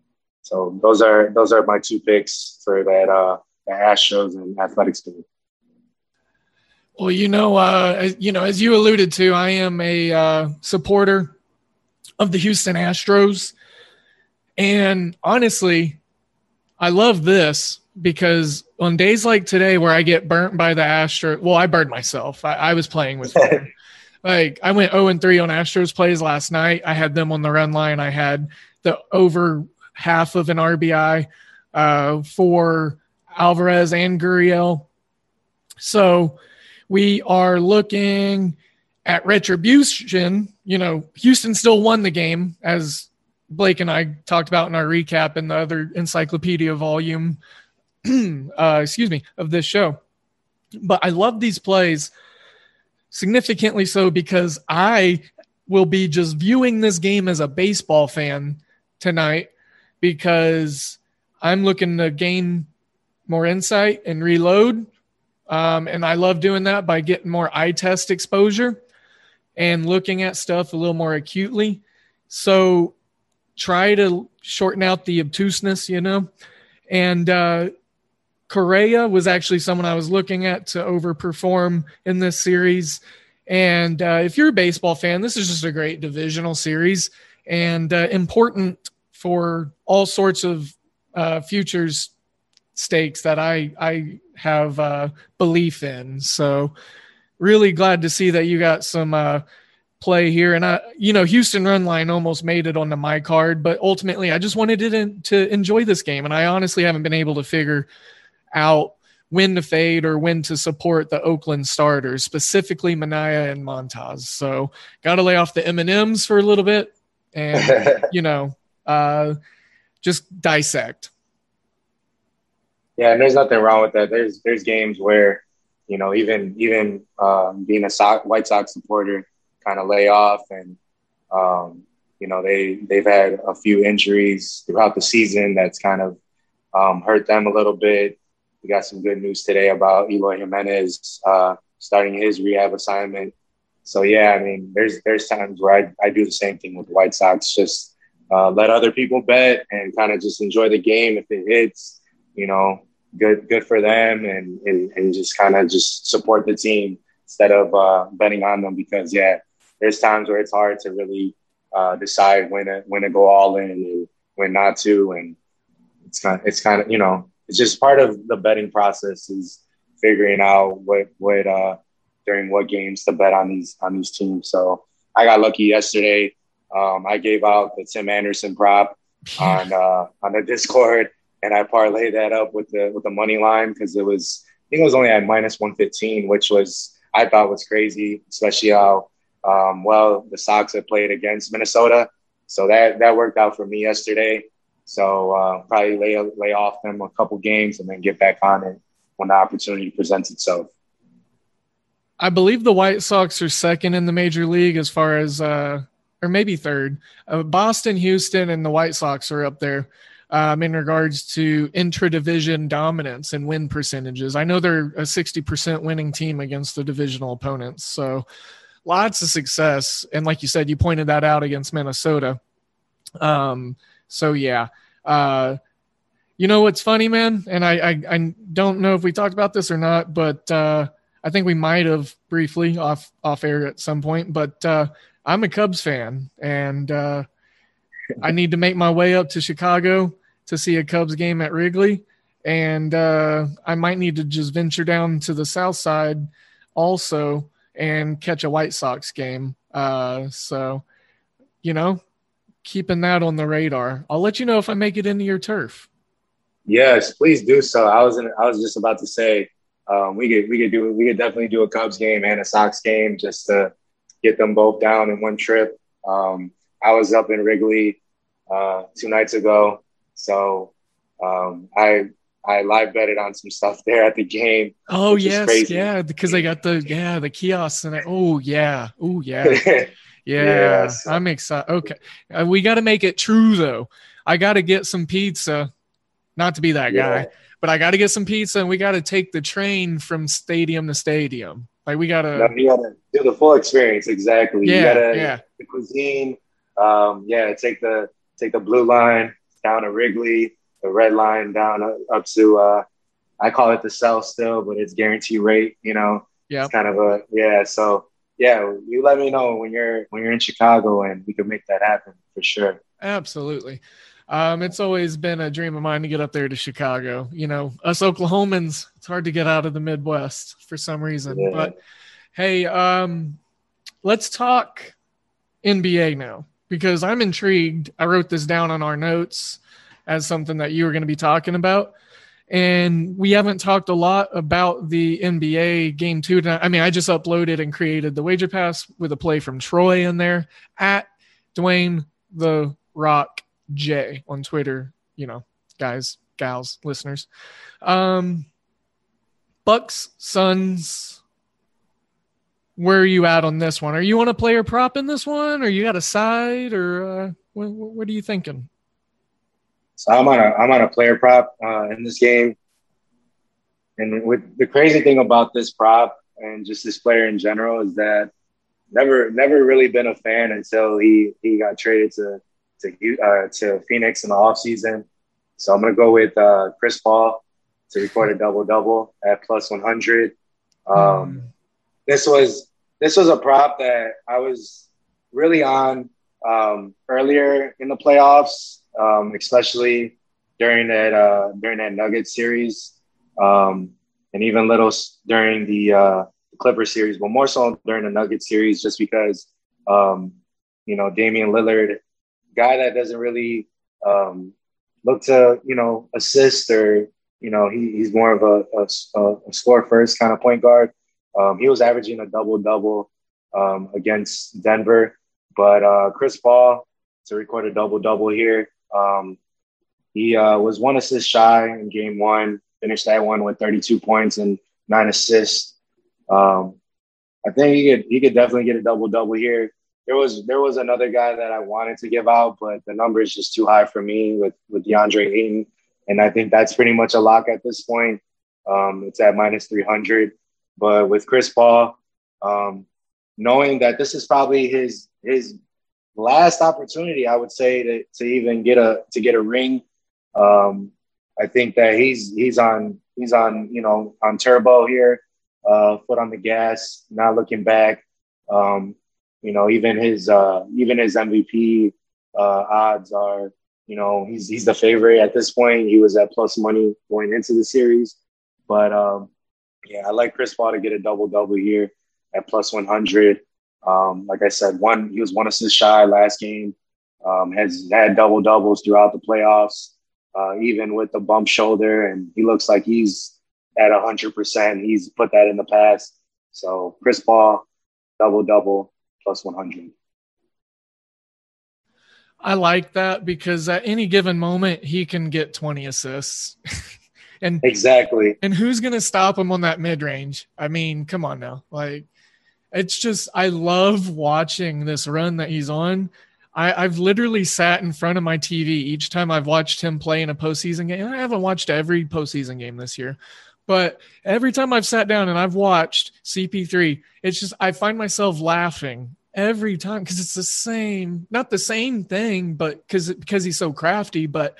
So those are those are my two picks for that uh, the Astros and Athletics game. Well, you know, uh, as, you know, as you alluded to, I am a uh, supporter of the Houston Astros, and honestly, I love this because on days like today where I get burnt by the Astros, well, I burned myself. I, I was playing with them. Like I went oh and three on Astros plays last night. I had them on the run line. I had the over half of an R B I uh, for Alvarez and Gurriel. So we are looking at retribution. You know, Houston still won the game, as Blake and I talked about in our recap in the other encyclopedia volume, uh, excuse me, of this show. But I love these plays significantly so because I will be just viewing this game as a baseball fan tonight, because I'm looking to gain more insight and reload. Um, and I love doing that by getting more eye test exposure and looking at stuff a little more acutely. So try to shorten out the obtuseness, you know. And uh, Correa was actually someone I was looking at to overperform in this series. And uh, if you're a baseball fan, this is just a great divisional series and uh, important for all sorts of uh, futures stakes that I I have uh, belief in. So really glad to see that you got some uh, play here. And, I, you know, Houston run line almost made it onto my card, but ultimately I just wanted it to enjoy this game. And I honestly haven't been able to figure out when to fade or when to support the Oakland starters, specifically Minaya and Montas. So got to lay off the M and M's for a little bit and, you know, uh, just dissect. Yeah, and there's nothing wrong with that. There's there's games where, you know, even even uh, being a Sox, White Sox supporter kind of lay off, and um, you know they they've had a few injuries throughout the season that's kind of um, hurt them a little bit. We got some good news today about Eloy Jimenez uh, starting his rehab assignment. So yeah, I mean, there's there's times where I, I do the same thing with the White Sox, just uh, let other people bet and kind of just enjoy the game. If it hits, you know, good good for them, and and, and just kind of just support the team instead of uh, betting on them, because yeah, there's times where it's hard to really uh, decide when to when to go all in and when not to, and it's kind of, it's kind of you know it's just part of the betting process is figuring out what what uh, during what games to bet on these on these teams. So I got lucky yesterday. Um, I gave out the Tim Anderson prop on uh, on the Discord, and I parlayed that up with the with the money line because it was I think it was only at minus one fifteen, which was I thought was crazy, especially how um, well the Sox had played against Minnesota. So that that worked out for me yesterday. So uh, probably lay lay off them a couple games and then get back on it when the opportunity presents itself. I believe the White Sox are second in the major league as far as, uh, or maybe third. Uh, Boston, Houston, and the White Sox are up there um, in regards to intra-division dominance and win percentages. I know they're a sixty percent winning team against the divisional opponents. So lots of success. And like you said, you pointed that out against Minnesota. Um, so, yeah. Uh, you know what's funny, man? And I, I, I don't know if we talked about this or not, but uh, – I think we might have briefly off off air at some point, but uh, I'm a Cubs fan, and uh, I need to make my way up to Chicago to see a Cubs game at Wrigley, and uh, I might need to just venture down to the South Side also and catch a White Sox game. Uh, so, you know, keeping that on the radar. I'll let you know if I make it into your turf. Yes, please do so. I was in, I was just about to say. Um, we could we could do we could definitely do a Cubs game and a Sox game just to get them both down in one trip. Um, I was up in Wrigley uh, two nights ago, so um, I I live betted on some stuff there at the game. Oh yes, yeah, because they got the yeah the kiosks and I, oh yeah, oh yeah, yeah. yeah so. I'm excited. Okay, uh, we got to make it true though. I got to get some pizza. Not to be that yeah. guy. But I got to get some pizza, and we got to take the train from stadium to stadium. Like we got to. No, you got to do the full experience. Exactly. Yeah. You gotta, yeah. The cuisine. Um, yeah. Take the take the blue line down to Wrigley, the red line down up to. Uh, I call it the South still, but it's guarantee rate. You know. Yeah. It's kind of a yeah. So yeah, you let me know when you're when you're in Chicago, and we can make that happen for sure. Absolutely. Um, it's always been a dream of mine to get up there to Chicago. You know, us Oklahomans, it's hard to get out of the Midwest for some reason. Yeah. But, hey, um, let's talk N B A now because I'm intrigued. I wrote this down on our notes as something that you were going to be talking about. And we haven't talked a lot about the N B A Game two tonight. I mean, I just uploaded and created the Wager Pass with a play from Troy in there at Dwayne the Rock J on Twitter, you know, guys, gals, listeners. Um, Bucks, Suns, where are you at on this one? Are you on a player prop in this one, or you got a side, or uh, what, what are you thinking? So I'm on a I'm on a player prop uh, in this game, and with the crazy thing about this prop and just this player in general is that never never really been a fan until he he got traded to. To, uh, to Phoenix in the offseason. So I'm going to go with uh, Chris Paul to record a double-double at plus one hundred. Um, mm. This was this was a prop that I was really on um, earlier in the playoffs, um, especially during that uh, during that Nuggets series, um, and even little during the uh, Clipper series, but more so during the Nuggets series, just because um, you know Damian Lillard. Guy that doesn't really um, look to, you know, assist or, you know, he, he's more of a, a, a score first kind of point guard. Um, he was averaging a double double um, against Denver, but uh, Chris Paul to record a double double here. Um, he uh, was one assist shy in game one, finished that one with thirty-two points and nine assists. Um, I think he could he could definitely get a double double here. There was there was another guy that I wanted to give out, but the number is just too high for me with with DeAndre Ayton, and I think that's pretty much a lock at this point. Um, it's at minus three hundred, but with Chris Paul, um, knowing that this is probably his his last opportunity, I would say to to even get a to get a ring. Um, I think that he's he's on he's on you know on turbo here, uh, foot on the gas, not looking back. Um, you know, even his uh, even his M V P uh, odds are you know he's he's the favorite at this point. He was at plus money going into the series, but um, yeah, I like Chris Paul to get a double double here at plus one hundred. Um, like I said, one he was one assist shy last game. Um, has had double doubles throughout the playoffs. Uh, even with the bump shoulder, and he looks like he's at one hundred percent. He's put that in the past. So Chris Paul, double-double, plus one hundred. I like that because at any given moment, he can get twenty assists. and Exactly. And who's going to stop him on that mid-range? I mean, come on now. Like, it's just – I love watching this run that he's on. I, I've literally sat in front of my T V each time I've watched him play in a postseason game. I haven't watched every postseason game this year, but every time I've sat down and I've watched C P three, it's just I find myself laughing every time because it's the same, not the same thing, but because because he's so crafty, but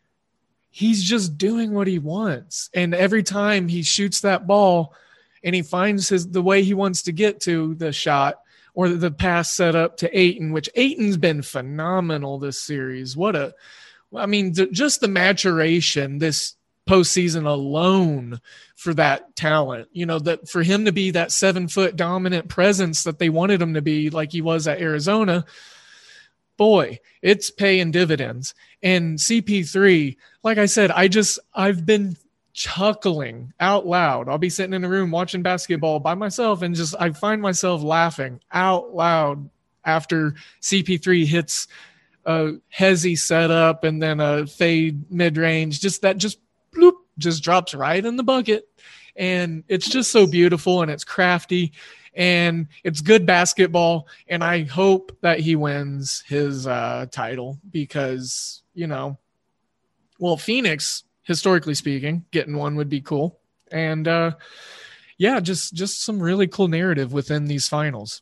he's just doing what he wants. And every time he shoots that ball and he finds his the way he wants to get to the shot, or the pass set up to Ayton, which Ayton's been phenomenal this series. What a, I mean, th- just the maturation this postseason alone for that talent, you know, that for him to be that seven foot dominant presence that they wanted him to be like he was at Arizona, boy, it's paying dividends. And C P three, like I said, I just, I've been chuckling out loud. I'll be sitting in a room watching basketball by myself and just I find myself laughing out loud after C P three hits a hezzy setup and then a fade mid-range. Just that just bloop, just drops right in the bucket. And it's just so beautiful and it's crafty and it's good basketball. And I hope that he wins his uh, title because, you know, well, Phoenix – historically speaking, getting one would be cool. And uh, yeah, just, just some really cool narrative within these finals.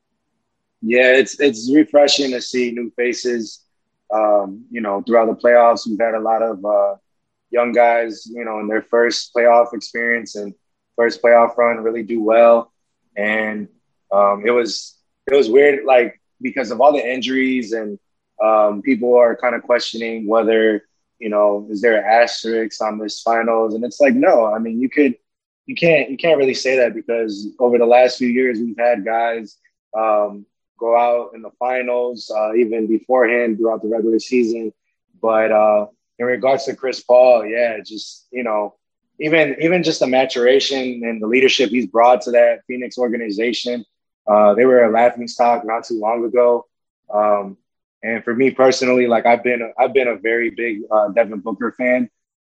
Yeah, it's, it's refreshing to see new faces. Um, you know, throughout the playoffs, we've had a lot of uh, young guys, you know, in their first playoff experience and first playoff run really do well. And um, it was, it was weird, like, because of all the injuries and um, people are kind of questioning whether, you know, is there an asterisk on this finals? And it's like, no, I mean, you could, you can't, you can't really say that because over the last few years, we've had guys um, go out in the finals, uh, even beforehand throughout the regular season. But uh, in regards to Chris Paul, yeah, just, you know, even, even just the maturation and the leadership he's brought to that Phoenix organization. Uh, they were a laughingstock not too long ago. Um, And for me personally, like I've been, a, I've been a very big uh, Devin Booker fan,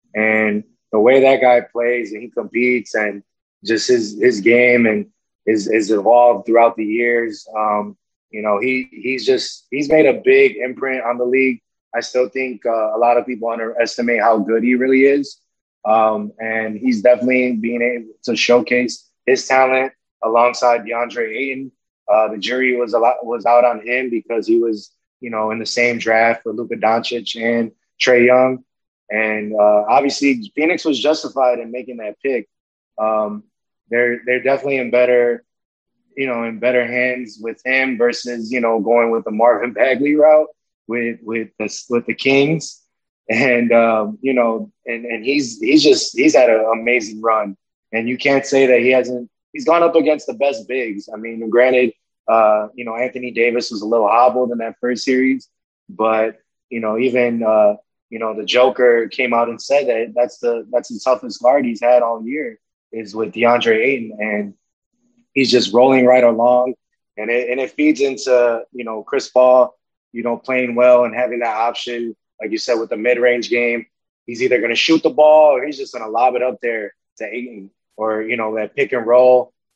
and the way that guy plays and he competes, and just his his game and is is evolved throughout the years. Um, you know, he he's just he's made a big imprint on the league. I still think uh, a lot of people underestimate how good he really is, um, and he's definitely being able to showcase his talent alongside DeAndre Ayton. Uh, the jury was a lot was out on him because he was, you know, in the same draft with Luka Doncic and Trae Young. And uh, obviously Phoenix was justified in making that pick. Um, they're, they're definitely in better, you know, in better hands with him versus, you know, going with the Marvin Bagley route with, with the, with the Kings. And, um, you know, and, and he's, he's just, he's had an amazing run, and you can't say that he hasn't, he's gone up against the best bigs. I mean, granted, Uh, you know, Anthony Davis was a little hobbled in that first series, but, you know, even, uh, you know, the Joker came out and said that that's the, that's the toughest guard he's had all year is with DeAndre Ayton, and he's just rolling right along. And it, and it feeds into, you know, Chris Paul, you know, playing well and having that option, like you said, with the mid-range game. He's either going to shoot the ball or he's just going to lob it up there to Ayton, or, you know, that pick and roll.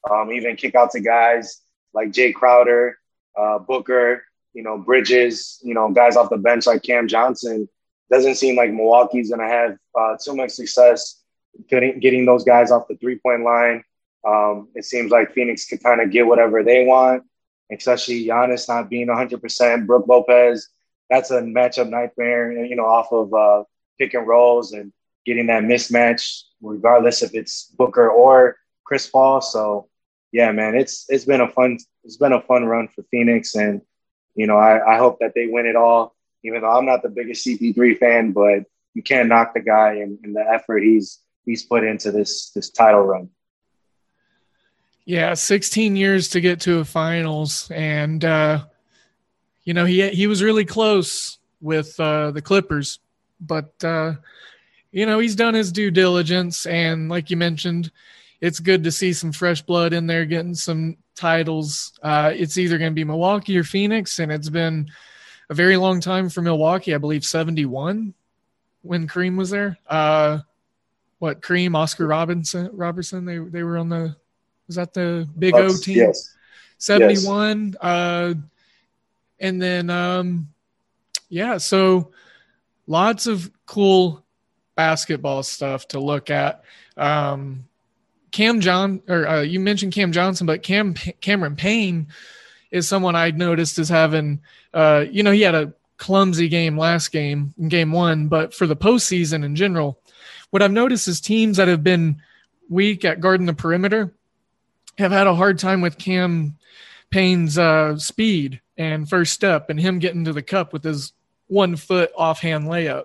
um, even kick out to guys like Jay Crowder, uh, Booker, you know, Bridges, you know, guys off the bench like Cam Johnson. Doesn't seem like Milwaukee's going to have uh, too much success getting, getting those guys off the three-point line. Um, it seems like Phoenix could kind of get whatever they want, especially Giannis not being one hundred percent. Brook Lopez, that's a matchup nightmare, you know, off of uh, pick and rolls and getting that mismatch, regardless if it's Booker or Chris Paul. So, yeah, man, it's it's been a fun it's been a fun run for Phoenix, and you know, I, I hope that they win it all. Even though I'm not the biggest C P three fan, but you can't knock the guy and, and the effort he's he's put into this this title run. Yeah, sixteen years to get to a finals, and uh, you know he he was really close with uh, the Clippers, but uh, you know he's done his due diligence, and like you mentioned, it's good to see some fresh blood in there getting some titles. Uh, it's either going to be Milwaukee or Phoenix, and it's been a very long time for Milwaukee. I believe seventy-one when Kareem was there. Uh, what Kareem, Oscar Robinson, Robertson? They they were on the. Was that the Big O team? Yes. seventy-one. Yes. Uh, and then, um, yeah, so lots of cool basketball stuff to look at. Um, Cam John, or uh, you mentioned Cam Johnson, but Cam Cameron Payne is someone I noticed as having, uh, you know, he had a clumsy game last game in game one, but for the postseason in general, what I've noticed is teams that have been weak at guarding the perimeter have had a hard time with Cam Payne's uh, speed and first step and him getting to the cup with his one foot offhand layup.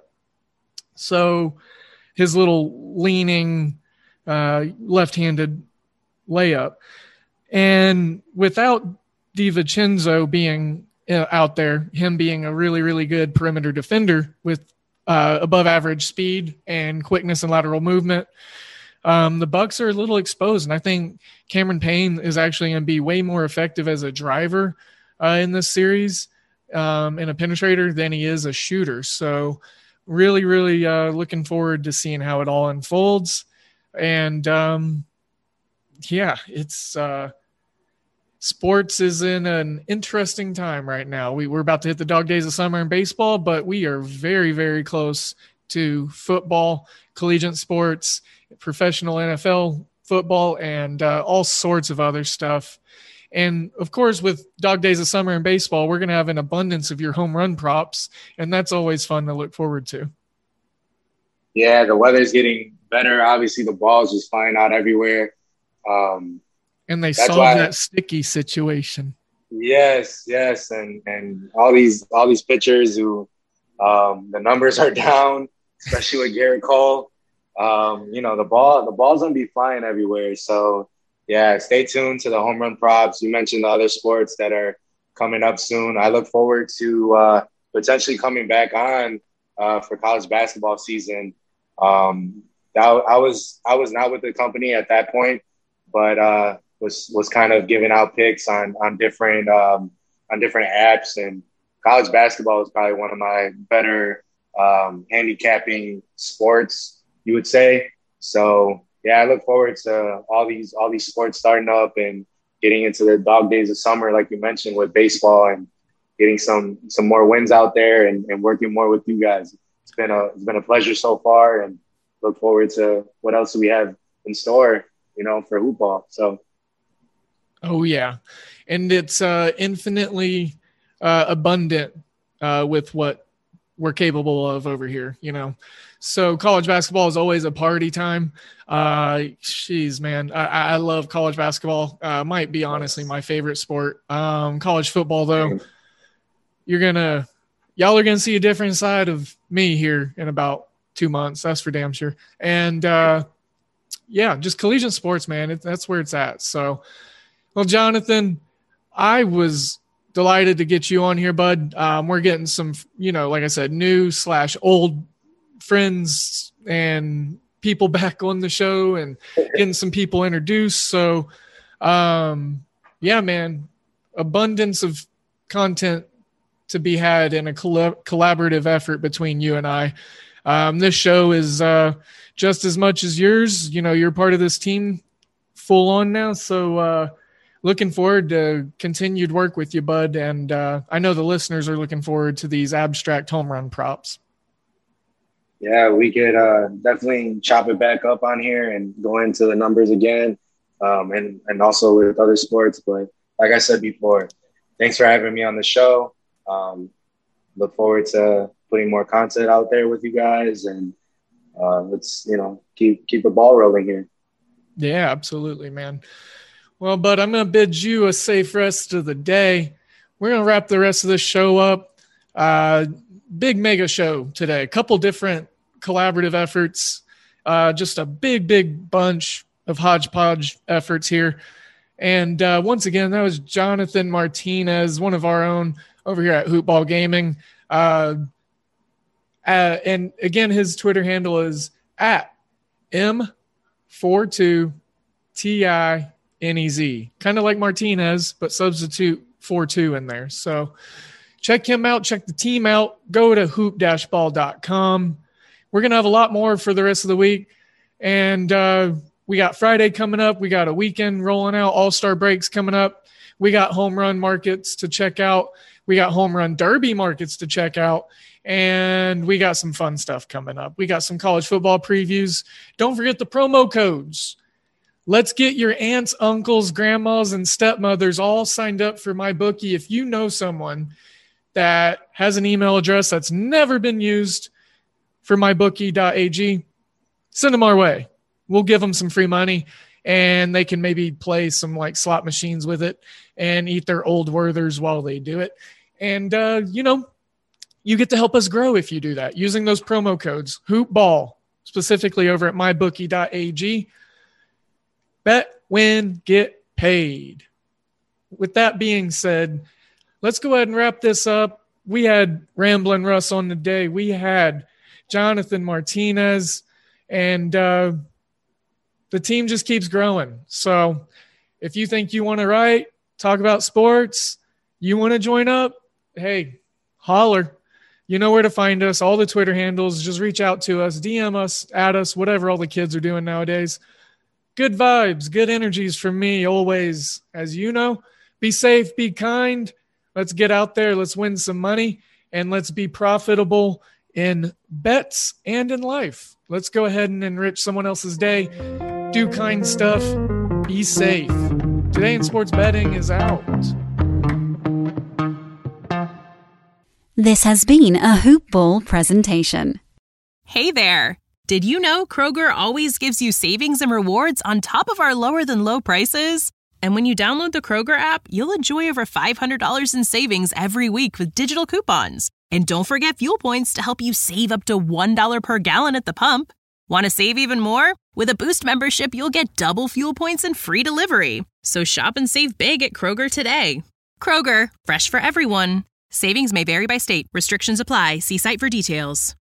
So his little leaning uh, left-handed layup. And without DiVincenzo being uh, out there, him being a really, really good perimeter defender with uh, above average speed and quickness and lateral movement, Um, the Bucks are a little exposed, and I think Cameron Payne is actually going to be way more effective as a driver uh, in this series um, and a penetrator than he is a shooter. So really, really uh, looking forward to seeing how it all unfolds. And, um, yeah, it's uh, sports is in an interesting time right now. We, we're about to hit the dog days of summer in baseball, but we are very, very close to football, collegiate sports, professional N F L football, and uh, all sorts of other stuff. And of course, with dog days of summer in baseball, we're going to have an abundance of your home run props, and that's always fun to look forward to. Yeah, the weather's getting better. Obviously, the ball's just flying out everywhere. Um, and they solved that sticky situation. Yes, yes, and and all these all these pitchers who um, the numbers are down, especially with Garrett Cole. Um, you know, the ball, the ball's gonna be flying everywhere. So yeah, stay tuned to the home run props. You mentioned the other sports that are coming up soon. I look forward to uh, potentially coming back on uh, for college basketball season. Um, that, I was I was not with the company at that point, but uh, was was kind of giving out picks on on different um, on different apps. And college basketball is probably one of my better um, handicapping sports, you would say. So yeah, I look forward to all these all these sports starting up and getting into the dog days of summer, like you mentioned, with baseball, and getting some some more wins out there and, and working more with you guys. It's been a it's been a pleasure so far, and look forward to what else we have in store, you know, for hoop ball. So oh yeah. And it's uh infinitely uh abundant uh with what we're capable of over here, you know. So college basketball is always a party time. Uh, geez, man, I, I love college basketball. Uh, might be honestly my favorite sport. Um, college football, though, you're gonna, y'all are gonna see a different side of me here in about two months. That's for damn sure. And uh, yeah, just collegiate sports, man. It, that's where it's at. So, well, Jonathan, I was delighted to get you on here, bud. Um, we're getting some, you know, like I said, new slash old friends and people back on the show and getting some people introduced. So, um, yeah, man, abundance of content to be had in a collab- collaborative effort between you and I. Um, this show is uh, just as much as yours. You know, you're part of this team full on now. So uh, looking forward to continued work with you, bud. And uh, I know the listeners are looking forward to these abstract home run props. Yeah, we could uh, definitely chop it back up on here and go into the numbers again, um, and, and also with other sports. But like I said before, thanks for having me on the show. Um, look forward to putting more content out there with you guys, and uh, let's, you know, keep keep the ball rolling here. Yeah, absolutely, man. Well, bud, I'm going to bid you a safe rest of the day. We're going to wrap the rest of this show up. Uh, big mega show today. A couple different collaborative efforts. Uh, just a big, big bunch of hodgepodge efforts here. And uh, once again, that was Jonathan Martinez, one of our own over here at Hoopball Gaming. Uh, uh, and again, his Twitter handle is at M forty-two T I N E Z. Kind of like Martinez, but substitute forty-two in there. So check him out. Check the team out. Go to hoop dash ball dot com. We're going to have a lot more for the rest of the week. And uh, we got Friday coming up. We got a weekend rolling out. All-Star breaks coming up. We got home run markets to check out. We got home run derby markets to check out. And we got some fun stuff coming up. We got some college football previews. Don't forget the promo codes. Let's get your aunts, uncles, grandmas, and stepmothers all signed up for MyBookie. If you know someone that has an email address that's never been used for my bookie dot a g, send them our way. We'll give them some free money, and they can maybe play some like slot machines with it and eat their old Werthers while they do it. And, uh, you know, you get to help us grow if you do that using those promo codes. Hoopball, specifically over at my bookie dot a g. Bet, win, get paid. With that being said, let's go ahead and wrap this up. We had Ramblin' Russ on the day. We had Jonathan Martinez, and uh, the team just keeps growing. So if you think you want to write, talk about sports, you want to join up, hey, holler. You know where to find us. All the Twitter handles. Just reach out to us, D M us, add us, whatever all the kids are doing nowadays. Good vibes, good energies from me always. As you know, be safe, be kind. Let's get out there. Let's win some money, and let's be profitable in bets and in life. Let's go ahead and enrich someone else's day. Do kind stuff. Be safe. Today in Sports Betting is out. This has been a Hoop Ball presentation. Hey there. Did you know Kroger always gives you savings and rewards on top of our lower than low prices? And when you download the Kroger app, you'll enjoy over five hundred dollars in savings every week with digital coupons. And don't forget fuel points to help you save up to one dollar per gallon at the pump. Want to save even more? With a Boost membership, you'll get double fuel points and free delivery. So shop and save big at Kroger today. Kroger, fresh for everyone. Savings may vary by state. Restrictions apply. See site for details.